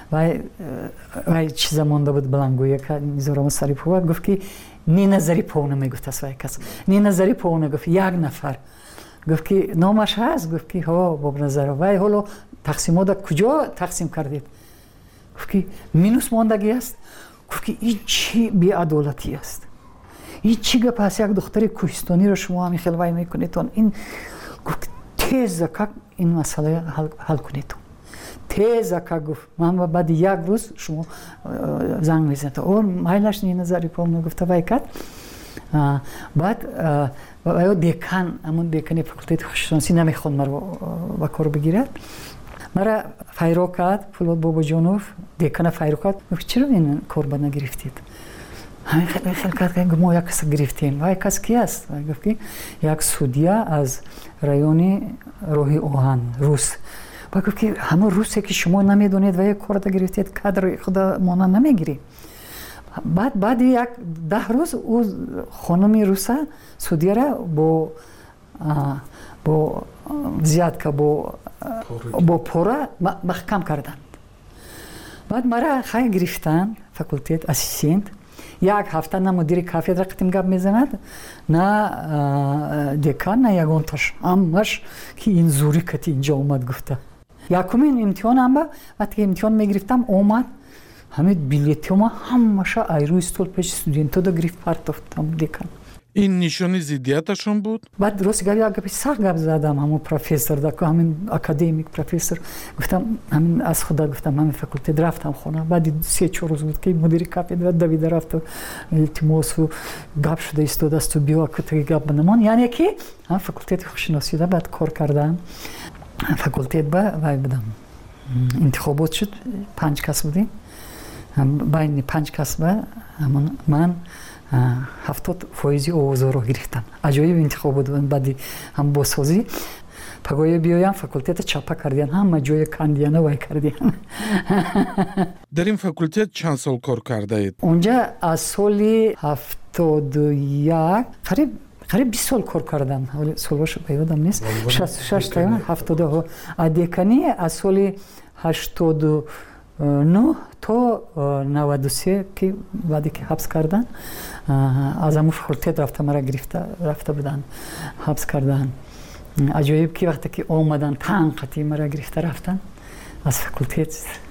چیز مونده بود بلنگویه که میذارم سری پو. گفت که نی نظری پونه میگفت از وای کس نی نظری پونه. گفت یک نفر. گفت که نامش هست. گفت که ها باب نظر وای حالا تقسیمات کجا تقسیم کردید؟ گفت که مینوس ماندگی است. گفت که این چی بی‌عدالتی است. این چی گپ است؟ یک دختر کوهستانی رو شما همین خیلی وای میکنید. این گفت تیز که این مسئله حل کنید. تیز که گفت من بعد یک روز شما زنگ میزنید. اون مایلش نی نظری پام گفت وای کرد. بعد دیکان همون دیکانی فاکولته حقوق شناسی نمیخواد مرا با کار بگیرد. مرا فایرو کرد فولاد باباجانوف دیکان فایرو کرد. گفت چرا این کار با نگرفتید؟ همین خیلی کرد که ما یک کس گرفتیم. وای کس کی است؟ گفت که یک سودیا از رایون روحی اوهان روس. با گفت که همه روسی که شما نمیدونید و یک کار گرفتید کادر خدا مانا نمیگیری. بعد یک 10 روز او خانمی روسا سودیا را با زیاد که با پورا محکم کردند. بعد مرا خیلی گرفتن فاکولته اسیستنت. یک هفته نه مدیر کافدرا قطیم گپ میزند نه دکان نه یگانتاش همش که این زوری کتی اینجا اومد گفته. یکمین امتحانم با وقتی امتحان میگرفتم اومد همه بلیتیوم همش ایرو استول پیش استودنتا دا گرفت پرتافتم دکان.
این نشانی ضدیتشون بود؟
بعد درست گپی سخت گپ زدم همون پروفسور دکتر همین اکادمیک پروفسور گفتم همین از خدا گفتم همین فاکولته رفتم خونه بعد 3-4 روز بود که مدیر کافدرا دوید رفت التماس و گپ شده استاد است بیا که گپ بنمان یعنی که هم فاکولته خوششناسی ده بعد کار کردم فاکولته وای بودم انتخابات شد 5 کس بودیم بین 5 کس من 70% اوازها رو گرفتم عجایب انتخابات بود بعد هم بازسازی پگوی بیایم فاکولته چاپا کردن همه جای کاندیانه وای کردن
در این فاکولته چند سال کار کرده اید؟
اونجا از سال 71 قریب 20 سال کار کردم ولی سالش یادم نیست 66 تا 70 دکانی از سال 89 تا 93 که بعدی که حبس کردن از همون فاکولته رفته مرا رفته بودن حبس کردن عجایب که وقتی که آمدن تنقیتی مرا گرفته رفتن از فاکولته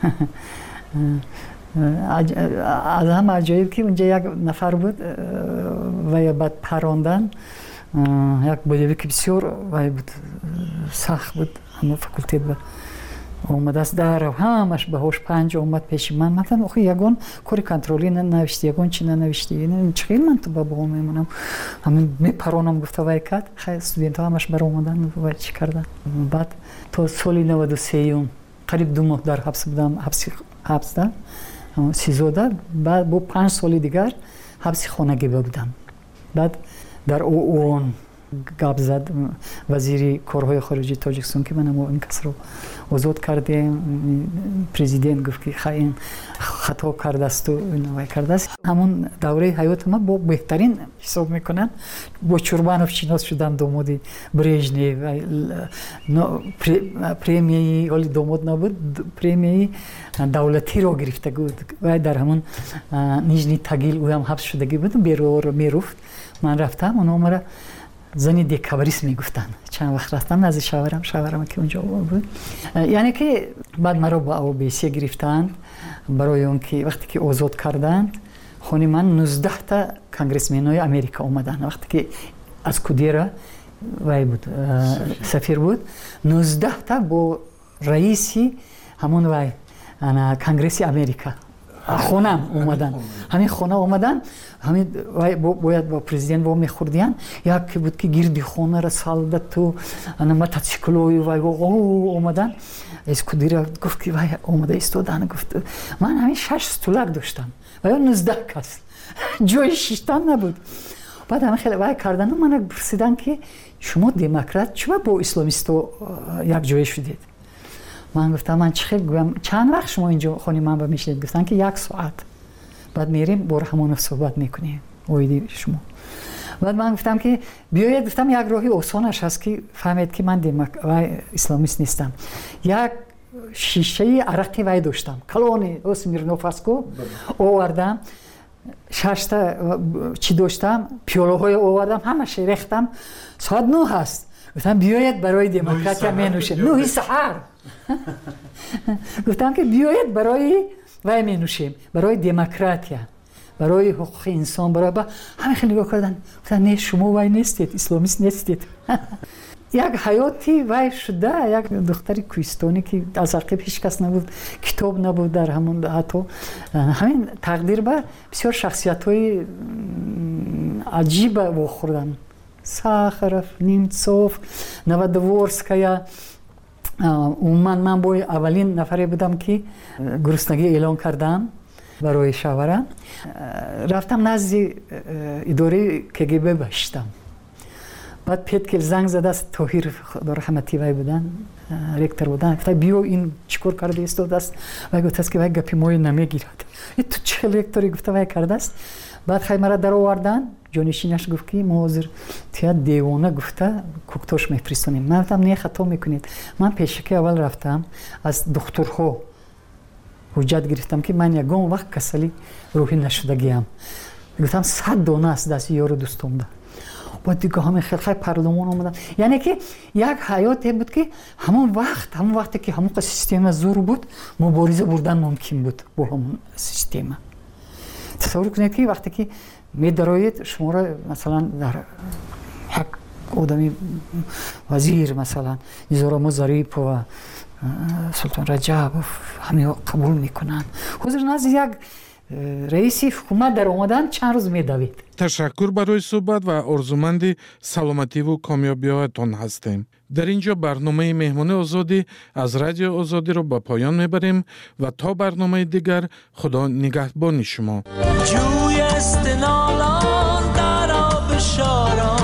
از هم عجایب که اونجا یک نفر بود و بعد پراندن یک بودی که بسیار بود سخت بود همون فاکولته بود اومد از در همش به هوش 5 اومد پیش من مثلا آخه یگون کاری کنترلی ننوشتی یگون چی ننوشتی این چه من تو بابا میمونم همین میپرونم گفته وای کات خیلی استودنت ها همش بر اومدن و چی کردن بعد تو سال 93 قریب 2 ماه در حبس بودم حبس ده 13 بعد با 5 سال دیگر حبس خانگی بودم بعد در اون گپ زد وزیر کارهای خارجی تاجیکستان که من این کس رو آزاد کردیم پرزیدنت گفت که این خطا کرده است و نوای کرده است همون دوره حیات ما با بهترین حساب میکنن با چوربانوف شناس شدم دامادی برژنیو پریمیه ولی داماد نبود پریمیه دولتی رو گرفته بود و در همون نیژنی تاگیل او هم حبس شدگی بود بیرو میرفت من رفتم اونها مرا زنی دکابریست میگفتن چند وقت رفتم نزد شاورم که اونجا بود یعنی که بعد مرا با اوبیسی گرفتند برای اون که وقتی که آزاد کردند خونی من 19 تا کنگرسمنای امریکا اومدن وقتی که از کودیرا وای بود سفیر بود 19 تا با رئیسی همون وای انا کنگرس امریکا خونم اومدن همین خونه اومدن همین باید با پرزیدنت با میخوردیان یک بود که گیردی خونه را سالدت تو انا موتورسیکلوی وای اومدن از کدیرا گفت که وای اومده استودن گفت من همین 6 استولک داشتم و 19 کس جای شیشتن نبود بعد همه خیلی وای کردن من پرسیدن که شما دموکرات چرا با اسلامیستو یک جای شدید من گفتم من چند وقت شما اینجا خونی من با میشید گفتن که 1 ساعت بعد میریم با رحمانوف صحبت میکنیم اویدی شما بعد من گفتم که بیاید گفتم یک راهی آسانش هست که فهمید که من اسلامیست نیستم یک شیشه عرقی وای داشتم کلونی اسمیرنوفاسکو آوردم 6 تا چی داشتم پیاله های آوردم همش ریختم ساعت 9 هست گفتم بیاید برای دموکراتیا می نوشیم 9 سحر گفتم که بیاید برای وای می نوشیم برای دموکراتیا برای حقوق انسان برای همه خیلی نگاه کردن گفتن نه شما وای نیستید اسلامیست نیستید یک حیاتی وای شده یک دختری کوهستانی که از عقب هیچ کس نبود کتاب نبود در همون حتی همین تقدیر به بسیار شخصیت‌های عجیب واخوردن ساخرف نیمتسوف نوادورسکایا من با اولین نفری بودم که گرسنگی اعلان کردم برای شاوره رفتم نزد اداره کگب باشتم بعد پیت زنگ زده است طاهر خدا رحمتی وای بودن رکتر بودن گفت بیو این چیکار کرده استاد است و گفت است که وای گپی مو نمیگیرد تو چه رکتری گفت وای کرده است بعد خیمه در آوردن جانشینش گفت که ما حاضر تیا دیوانه گفته کوکتوش میفرستونیم من گفتم نه خطا میکنید من پیشکی اول رفتم از دکترها حجت گرفتم که من یگان وقت کسلی روحی نشدگیم گفتم 100 دانه است دست یارو دوستم ده بعد دیگه همه خیلی پارلمان اومدن یعنی که یک حیات بود که همون وقتی که همون سیستم زور بود مبارزه بردن ممکن بود با همون سیستم تصور کنید که وقتی که می دراید شما را مثلا در یک آدمی وزیر مثلا نظام ظریف و سلطان رجب همه قبول میکنن، حضور نزد یک رئیس حکومت در اومدن چند روز میدوید.
تشکر برای صحبت و آرزومند سلامتی و کامیابی‌هایتان هستیم. در اینجا برنامه مهمان آزادی از رادیو آزادی را به پایان میبریم و تا برنامه دیگر خدا نگهبان شما.
جوی استنالان در آب شاران،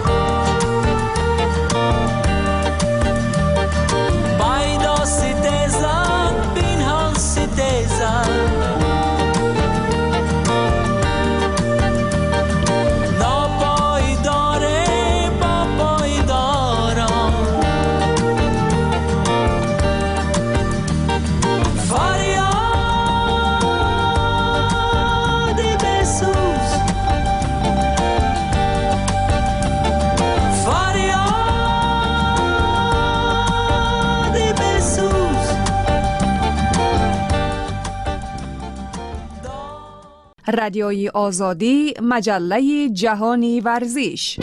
بایدا سیدزن بینهان سیدزن،
رادیوی آزادی، مجله جهانی ورزش.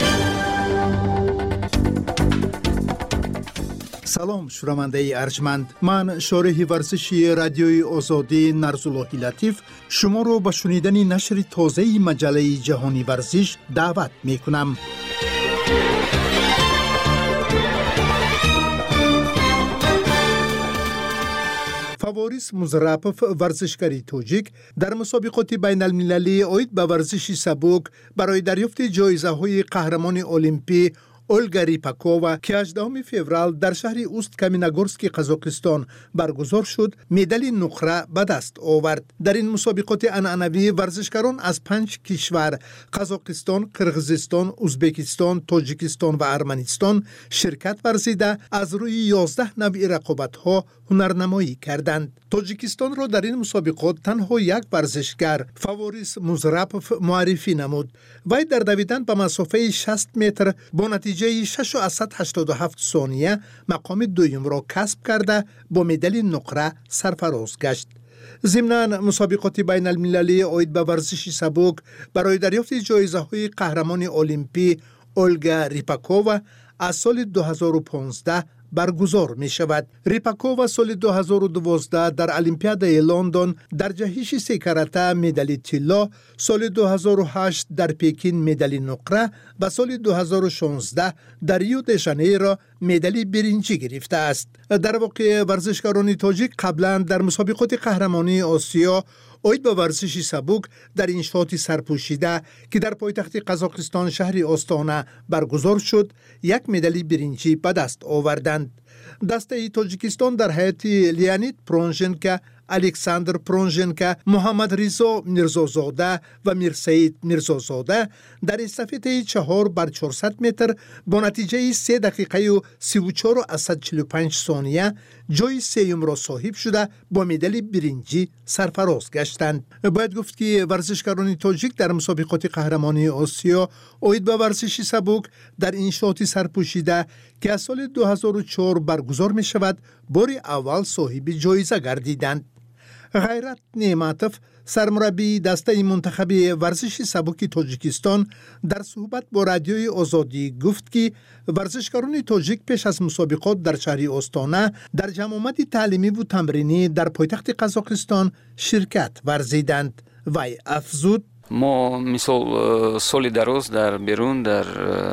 سلام شنونده ارجمند، من شارح ورزشی رادیوی آزادی نرزاللهی لطیف شما رو به شنیدن نشر تازه مجله جهانی ورزش دعوت می کنم. فواریس مزرپف ورزشکاری توجیک در مسابقات بین المللی عاید به ورزش سبک برای دریافت جایزه های قهرمان المپی اولگا ریپاکووا که 18 فوریه در شهر اوست کامینگورسک قزاقستان برگزار شد، مدال نقره به دست آورد. در این مسابقات عنعنوی ورزشکاران از 5 کشور قزاقستان، قرغیزستان، ازبکستان، تاجیکستان و ارمنستان شرکت ورزیده از روی 11 نوع رقابت‌ها هنرنمایی کردند. تاجیکستان را در این مسابقات تنها یک ورزشگر فواریس مزرپف معرفی نمود. وی در دویدن به مسافه 60 متر با نتیجه 6.87 ثانیه مقام دوم را کسب کرده با مدال نقره سرفراز گشت. ضمناً مسابقات بین المللی عاید به ورزش سبک برای دریافت جایزه های قهرمان المپی اولگا ریپاکووا از سال 2015 برگزار می شود. ریپاکووا سال 2012 در المپیادای لندن در جهش 3 کاراته مدال طلا، سال 2008 در پکین مدال نقره و سال 2016 در ریو د ژانیرو مدال برنجی گرفته است. در واقع ورزشکاران تاجیک قبلا در مسابقات قهرمانی آسیا عاید به ورزش سبک در انشاط سرپوشیده که در پایتخت قزاقستان شهر آستانه برگزار شد، یک مدال برنجی به دست آوردند. دسته تاجیکستان در هیئت لیانید پرونژنکا، الکساندر پرونژنکا، محمد رضا میرزازاده و میرسید میرزازاده در استافته 4x400 متر با نتیجه 3 دقیقه و 34.45 ثانیه جای سوم را صاحب شده با مدال برنجی سرفراز گشتند. باید گفت که ورزشکاران تاجیک در مسابقات قهرمانی آسیا عاید به ورزش سبک در انشاط سرپوشیده که از سال 2004 برگزار می شود بار اول صاحب جایزه گردیدند. غیرت نعمتوف سرمربی دسته منتخب ورزش سبک تاجیکستان در صحبت با رادیوی آزادی گفت که ورزشکاران تاجیک پیش از مسابقات در شهر آستانه در جمعیت تعلیمی و تمرینی در پایتخت قزاقستان شرکت ورزیدند. وی افزود:
ما مثال سال دراز در بیرون در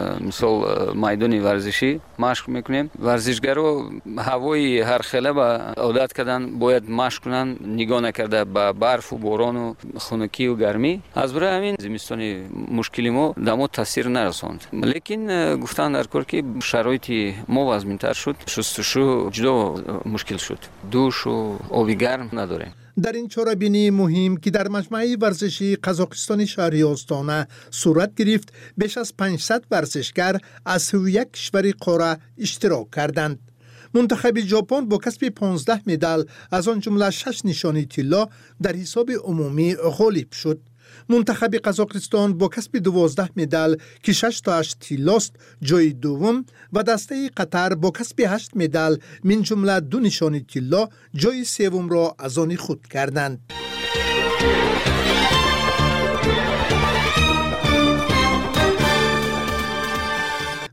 مثال میدان ورزشی مشق میکنیم. ورزشگرا هوای هر خله با عادت کردن باید مشق کنن، نگاه نکرده به برف و باران و خنکی و گرمی. از برای همین زمستانی مشکلی ما دما تاثیر نرساند. لیکن گفتن در کار که شرایط ما وزمین‌تر شد، شستشو جدا مشکل شد، دوش و آب گرم نداریم.
در این چاره‌بینی مهم که در مجمع ورزشی قزاقستان شهر آستانه صورت گرفت، بیش از 500 ورزشگر از 31 کشور قاره اشتراک کردند. منتخب ژاپن با کسب 15 مدال از آن جمله 6 نشانی طلا در حساب عمومی غالب شد. منتخب قزاقستان با کسب 12 مدال که 6 تا 8 طلاست جای دوم و دسته قطر با کسب 8 مدال من جمله 2 نشانی طلا جای سوم را از آن خود کردند.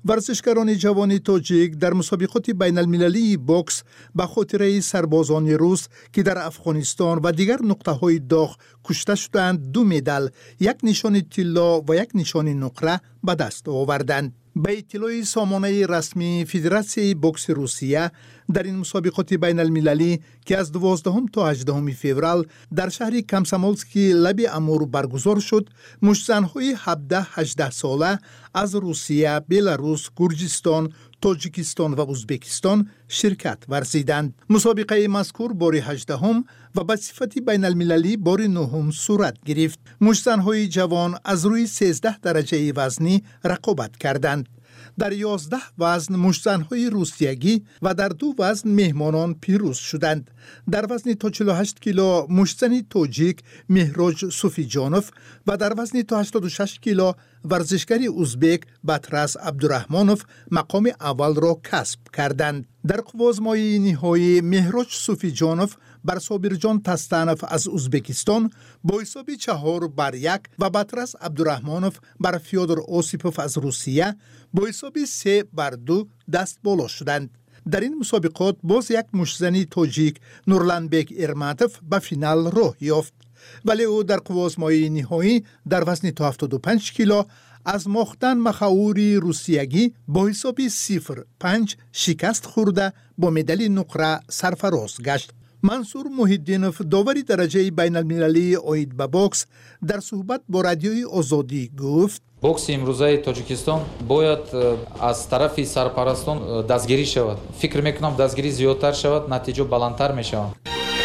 ورزشکاران جوان تاجیک در مسابقات بین المللی بوکس به خاطر سربازان روس که در افغانستان و دیگر نقطه‌های داغ کشته شدند 2 مدال، 1 نشان طلا و 1 نشان نقره به دست آوردند. به اطلاع سامانه رسمی فدراسیون بوکس روسیه، در این مسابقات بین المللی که از 12 تا 18 فوریه در شهر کامسامولسکی لب امور برگزار شد، مشتزن‌های 17-18 ساله از روسیه، بلاروس، گرجستان، تاجیکستان و ازبکستان شرکت ورزیدند. مسابقه مذکور بار 18 و به صفت بین المللی بار 9 صورت گرفت. مشتزن‌های جوان از روی 13 درجه وزنی رقابت کردند. در 11 وزن مشتزن‌های روسیگی و در 2 وزن مهمانان پیروز شدند. در وزن تا 48 کیلو مشتزن تاجیک مهراج صوفیجانوف و در وزن تا 86 کیلو ورزشکار ازبک بطرس عبدالرحمانوف مقام اول را کسب کردند. در قوازمای نهایی مهراج صوفیجانوف بر صابرجان تستانوف از ازبکستان با حساب 4-1 و بطرس عبدالرحمانوف بر فیودر اوسیپوف از روسیه با حساب 3-2 دست بالا شدند. در این مسابقات باز یک مشتزن تاجیک نورلانبک ارماتوف به فینال راه یافت، ولی او در قوازمای نهایی در وزن تا 75 کیلو از مختن مخاوری روسیگی با حساب 0-5 شکست خورده با مدال نقره سرفراز گشت. منصور محیدینوف داوری درجه بین المللی اوید به بوکس در صحبت با رادیوی آزادی گفت:
بوکس امروزه تاجیکستان باید از طرف سرپرستان دستگیری شود. فکر میکنم دستگیری زیادتر شود، نتیجه بلندتر میشود.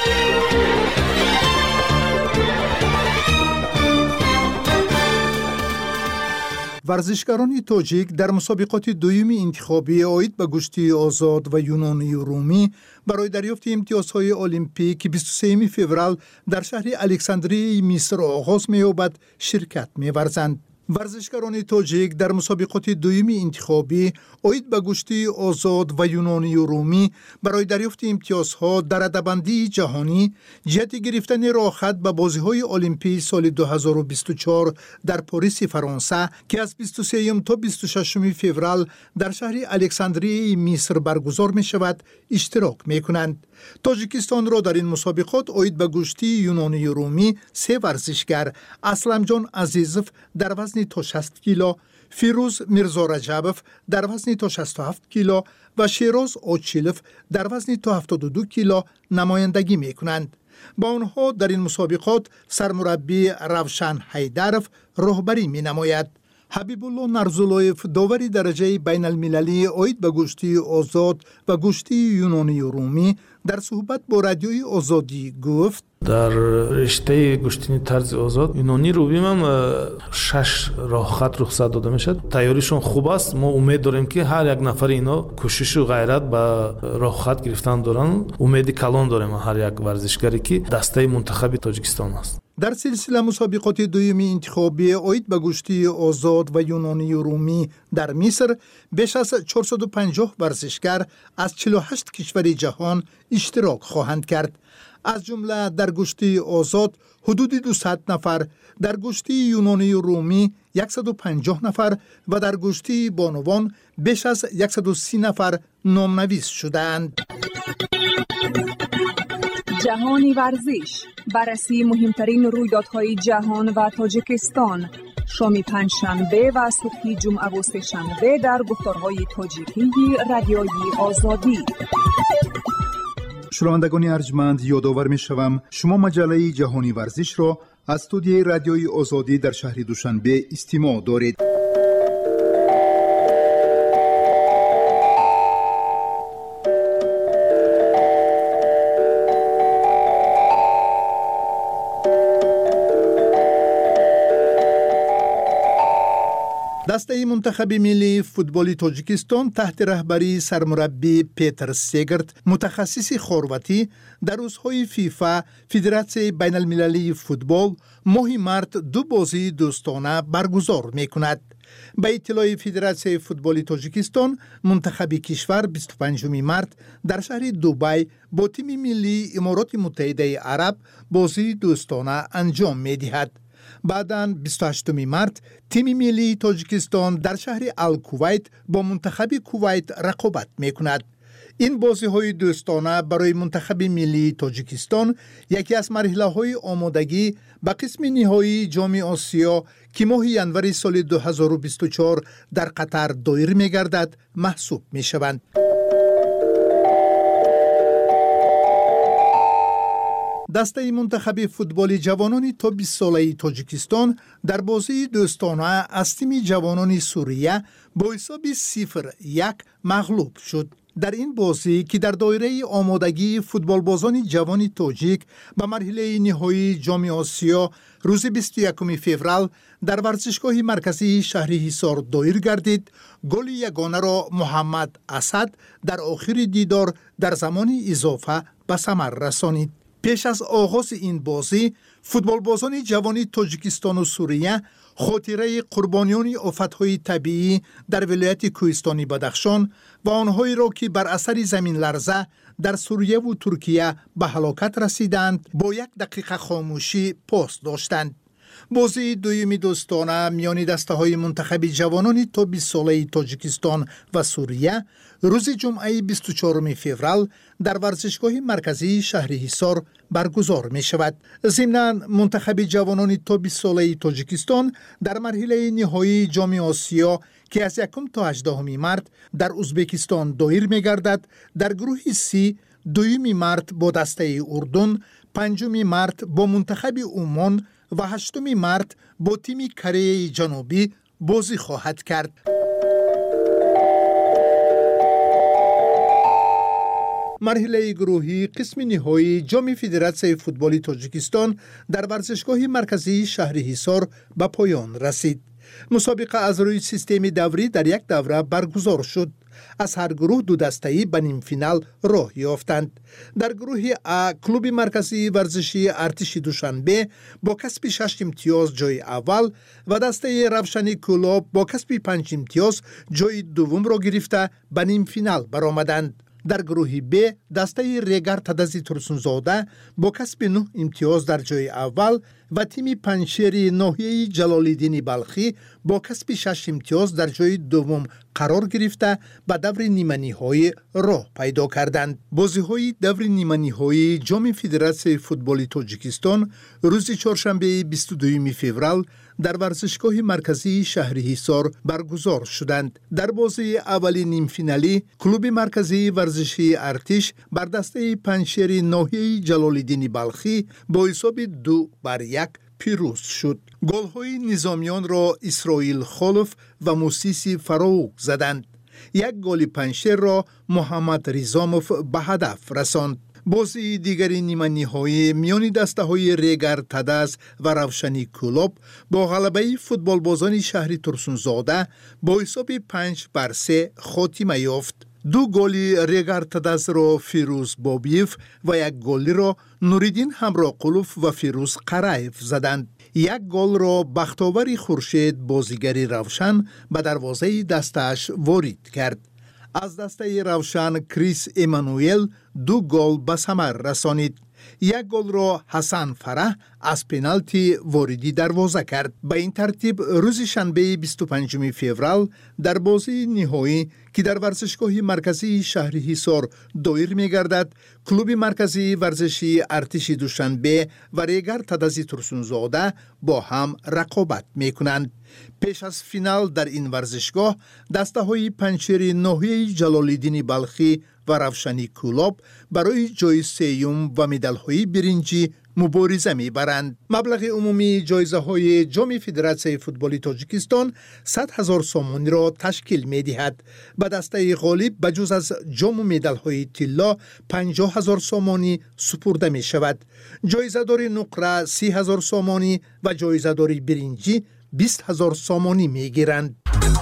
ورزشکاران تاجیک در مسابقات دوم انتخابی اوید به گشتی آزاد و یونانی رومی برای دریافت امتیازهای المپیک 23 فوریه در شهر الکساندریه مصر آغاز می‌یابد شرکت می‌ورزند. ورزشکاران تاجیک در مسابقات دوم انتخابی اوید به گشتی آزاد و یونانی رومی برای دریافت امتیازها در رده‌بندی جهانی جهت گرفتن راه خط به بازی‌های المپیک سال 2024 در پاریس فرانسه که از 23 تا 26 فوریه در شهر الکساندریه مصر برگزار می‌شود اشتراک می‌کنند. تاجیکستان را در این مسابقات اوید به گشتی یونانی رومی 3 ورزشکار اسلمجان عزیزوف در وزن تا 60 کیلو، فیروز میرزا رجبوف در وزن تا 67 کیلو و شیراز اوچیلوف در وزن تا 72 کیلو نمایندگی می‌کنند. با آنها در این مسابقات سرمربی روشن حیدروف راهبری می‌نماید. حبیب الله نرزولایف داوری درجه بین المللی اوید به گشتی آزاد و گشتی یونانی رومی در صحبت با رادیوی آزادی گفت:
در رشته گشتنی طرز آزاد یونانی رومی هم 6 راه خط رخصت داده میشد. تیاریشون خوب است. ما امید داریم که هر یک نفر اینا کوشش و غیرت به راه خط گرفتن دارن. امید کلان داریم هر یک ورزشکاری که دسته منتخب تاجیکستان است.
در سلسله مسابقات دوم انتخابی اوید به گشتی آزاد و یونانی رومی در مصر بیش از 450 ورزشکار از 48 کشور جهان اشتراک خواهند کرد. از جمله در گشتی آزاد حدود 200 نفر، در گشتی یونانی رومی 150 نفر و در گشتی بانوان بیش از 130 نفر نامنویس شدند.
جهانی ورزش، بررسی مهمترین رویدادهای جهان و تاجیکستان، شام پنجشنبه و صبح جمعه و سه‌شنبه در گفتارهای تاجیکی رادیوی آزادی.
شنوندگان ارجمند، یادآور می‌شوم شما مجله جهانی ورزش را از استودیوی رادیوی آزادی در شهر دوشنبه استماع دارید. دسته منتخب ملی فوتبال تاجیکستان تحت رهبری سرمربی پیتر سیگرت متخصص خرواتی در روزهای فیفا فدراسیون بین المللی فوتبال ماه مارت 2 بازی دوستانه برگزار می‌کند. به اطلاع فدراسیون فوتبال تاجیکستان منتخب کشور 25 مارت در شهر دوبای با تیم ملی امارات متحده عرب بازی دوستانه انجام می‌دهد. بعداً 28 مارت تیم ملی تاجیکستان در شهر الکویت با منتخب کویت رقابت می‌کند. این بازی‌های دوستانه برای منتخب ملی تاجیکستان یکی از مرحله‌های آمادگی به قسم نهایی جام آسیا که ماه ژانویه سال 2024 در قطر دایر می‌گردد محسوب می‌شوند. دسته منتخب فوتبال جوانان تا 20 ساله تاجیکستان در بازی دوستانه از تیم جوانان سوریه با حساب 0-1 مغلوب شد. در این بازی که در دایره آمادگی فوتبال بازان جوان تاجیک به مرحله نهایی جام آسیا روز 21 فوریه در ورزشگاه مرکزی شهر حصار دایر گردید، گل یگانه را محمد اسد در آخر دیدار در زمان اضافه به ثمر رسانید. پیش از آغاز این بازی فوتبال بازان جوان تاجیکستان و سوریه خاطره قربانیان آفت‌های طبیعی در ولایت کوهستانی بدخشان و آنهایی را که بر اثر زمین لرزه در سوریه و ترکیه به هلاکت رسیدند با 1 دقیقه خاموشی پاس داشتند. بازی دومی دوستانه میان دسته‌های منتخب جوانان تا 20 ساله تاجیکستان و سوریه روز جمعه 24 فوریه در ورزشگاه مرکزی شهر حصار برگزار می شود. ضمناً منتخب جوانان تا 20 ساله تاجیکستان در مرحله نهایی جام آسیا که از 1 تا 18 مارت در ازبکستان دایر می گردد در گروه C 2 مارت با دسته اردن، 5 مارت با منتخب عمان و 8 مارت با تیم کره جنوبی بازی خواهد کرد. مرحله گروهی قسم نهایی جام فدراسیون فوتبال تاجیکستان در ورزشگاه مرکزی شهر حصار به پایان رسید. مسابقه از روی سیستم دوری در یک دوره برگزار شد. از هر گروه 2 دسته‌ای به نیم فینال راه یافتند. در گروه A کلوب مرکزی ورزشی ارتش دوشنبه با کسب 6 امتیاز جای اول و دسته روشن کلوب با کسب 5 امتیاز جای دوم را گرفته به نیم فینال برآمدند. در گروه B دسته ریگر تدزی ترسونزاده با کسب 9 امتیاز در جای اول و تیم پنشیر ناحیه جلال‌الدین بلخی با کسب 6 امتیاز در جای دوم قرار گرفته به دور نیمه نهایی راه پیدا کردند. بازی‌های دور نیمه نهایی جام فدراسیون فوتبال تاجیکستان روز چهارشنبه 22 فوریه در ورزشگاه مرکزی شهر حصار برگزار شدند. در بازی اولی نیم فینالی کلوب مرکزی ورزشی ارتش بر دسته پنشیر ناحیه جلال‌الدین بلخی با حساب 2-1 پیروز شد. گل‌های نظامیان را اسرائیل خلف و موسیسی فروغ زدند. یک گل پنشیر را محمد ریزاموف به هدف رساند. بازی دیگری نیمه نهایی میان دسته‌های ریگر تدز و روشنی کلوب با غلبه فوتبال بازان شهر ترسونزاده با حساب 5-3 خاتمه یافت. 2 گل ریگر تدز را فیروز بابیف و 1 گل را نوریدین همراه قلوف و فیروز قرایف زدند. 1 گل را بختاور خورشید بازیگری روشن به دروازه دستش وارد کرد. از دسته روشن کریس ایمانوئل 2 گل به ثمر رسانید. 1 گل را حسن فرح از پنالتی واردی دروازه کرد. به این ترتیب روز شنبه 25 فوریه در بازی نهایی که در ورزشگاه مرکزی شهر حصار دایر می‌گردد، کلوب مرکزی ورزشی ارتش دوشنبه و ریگر تدزی ترسونزاده با هم رقابت می‌کنند. پیش از فینال در این ورزشگاه دسته‌های پنشیر ناحیه جلال‌الدین بلخی و روشنی کلوب برای جای سیوم و مدال‌های برنجی مبارزه می‌برند. مبلغ عمومی جایزه‌های جام فدراسیون فوتبال تاجیکستان 100,000 سومانی را تشکیل می‌دهد. به دسته غالب بجز از جام و مدال‌های طلا 50,000 سومانی سپرده می‌شود. جایزه‌دار نقره 30,000 سومانی و جایزه‌دار برنجی 20,000 سومانی می‌گیرند.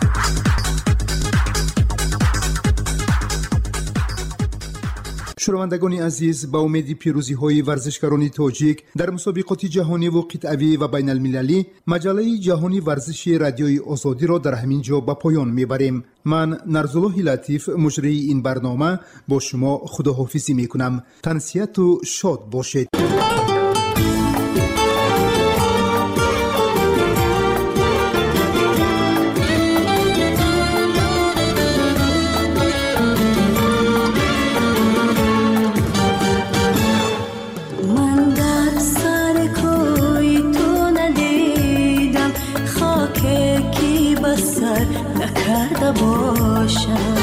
شنوندگان عزیز، با امید پیروزی های ورزشکاران تاجیک در مسابقات جهانی و قطعی و بین المللی، مجله جهانی ورزشی رادیوی آزادی را در همین جا به پایان میبریم. من نرزالله لطیف مجری این برنامه با شما خداحافظی میکنم. تنسیت و شاد باشید.
باشم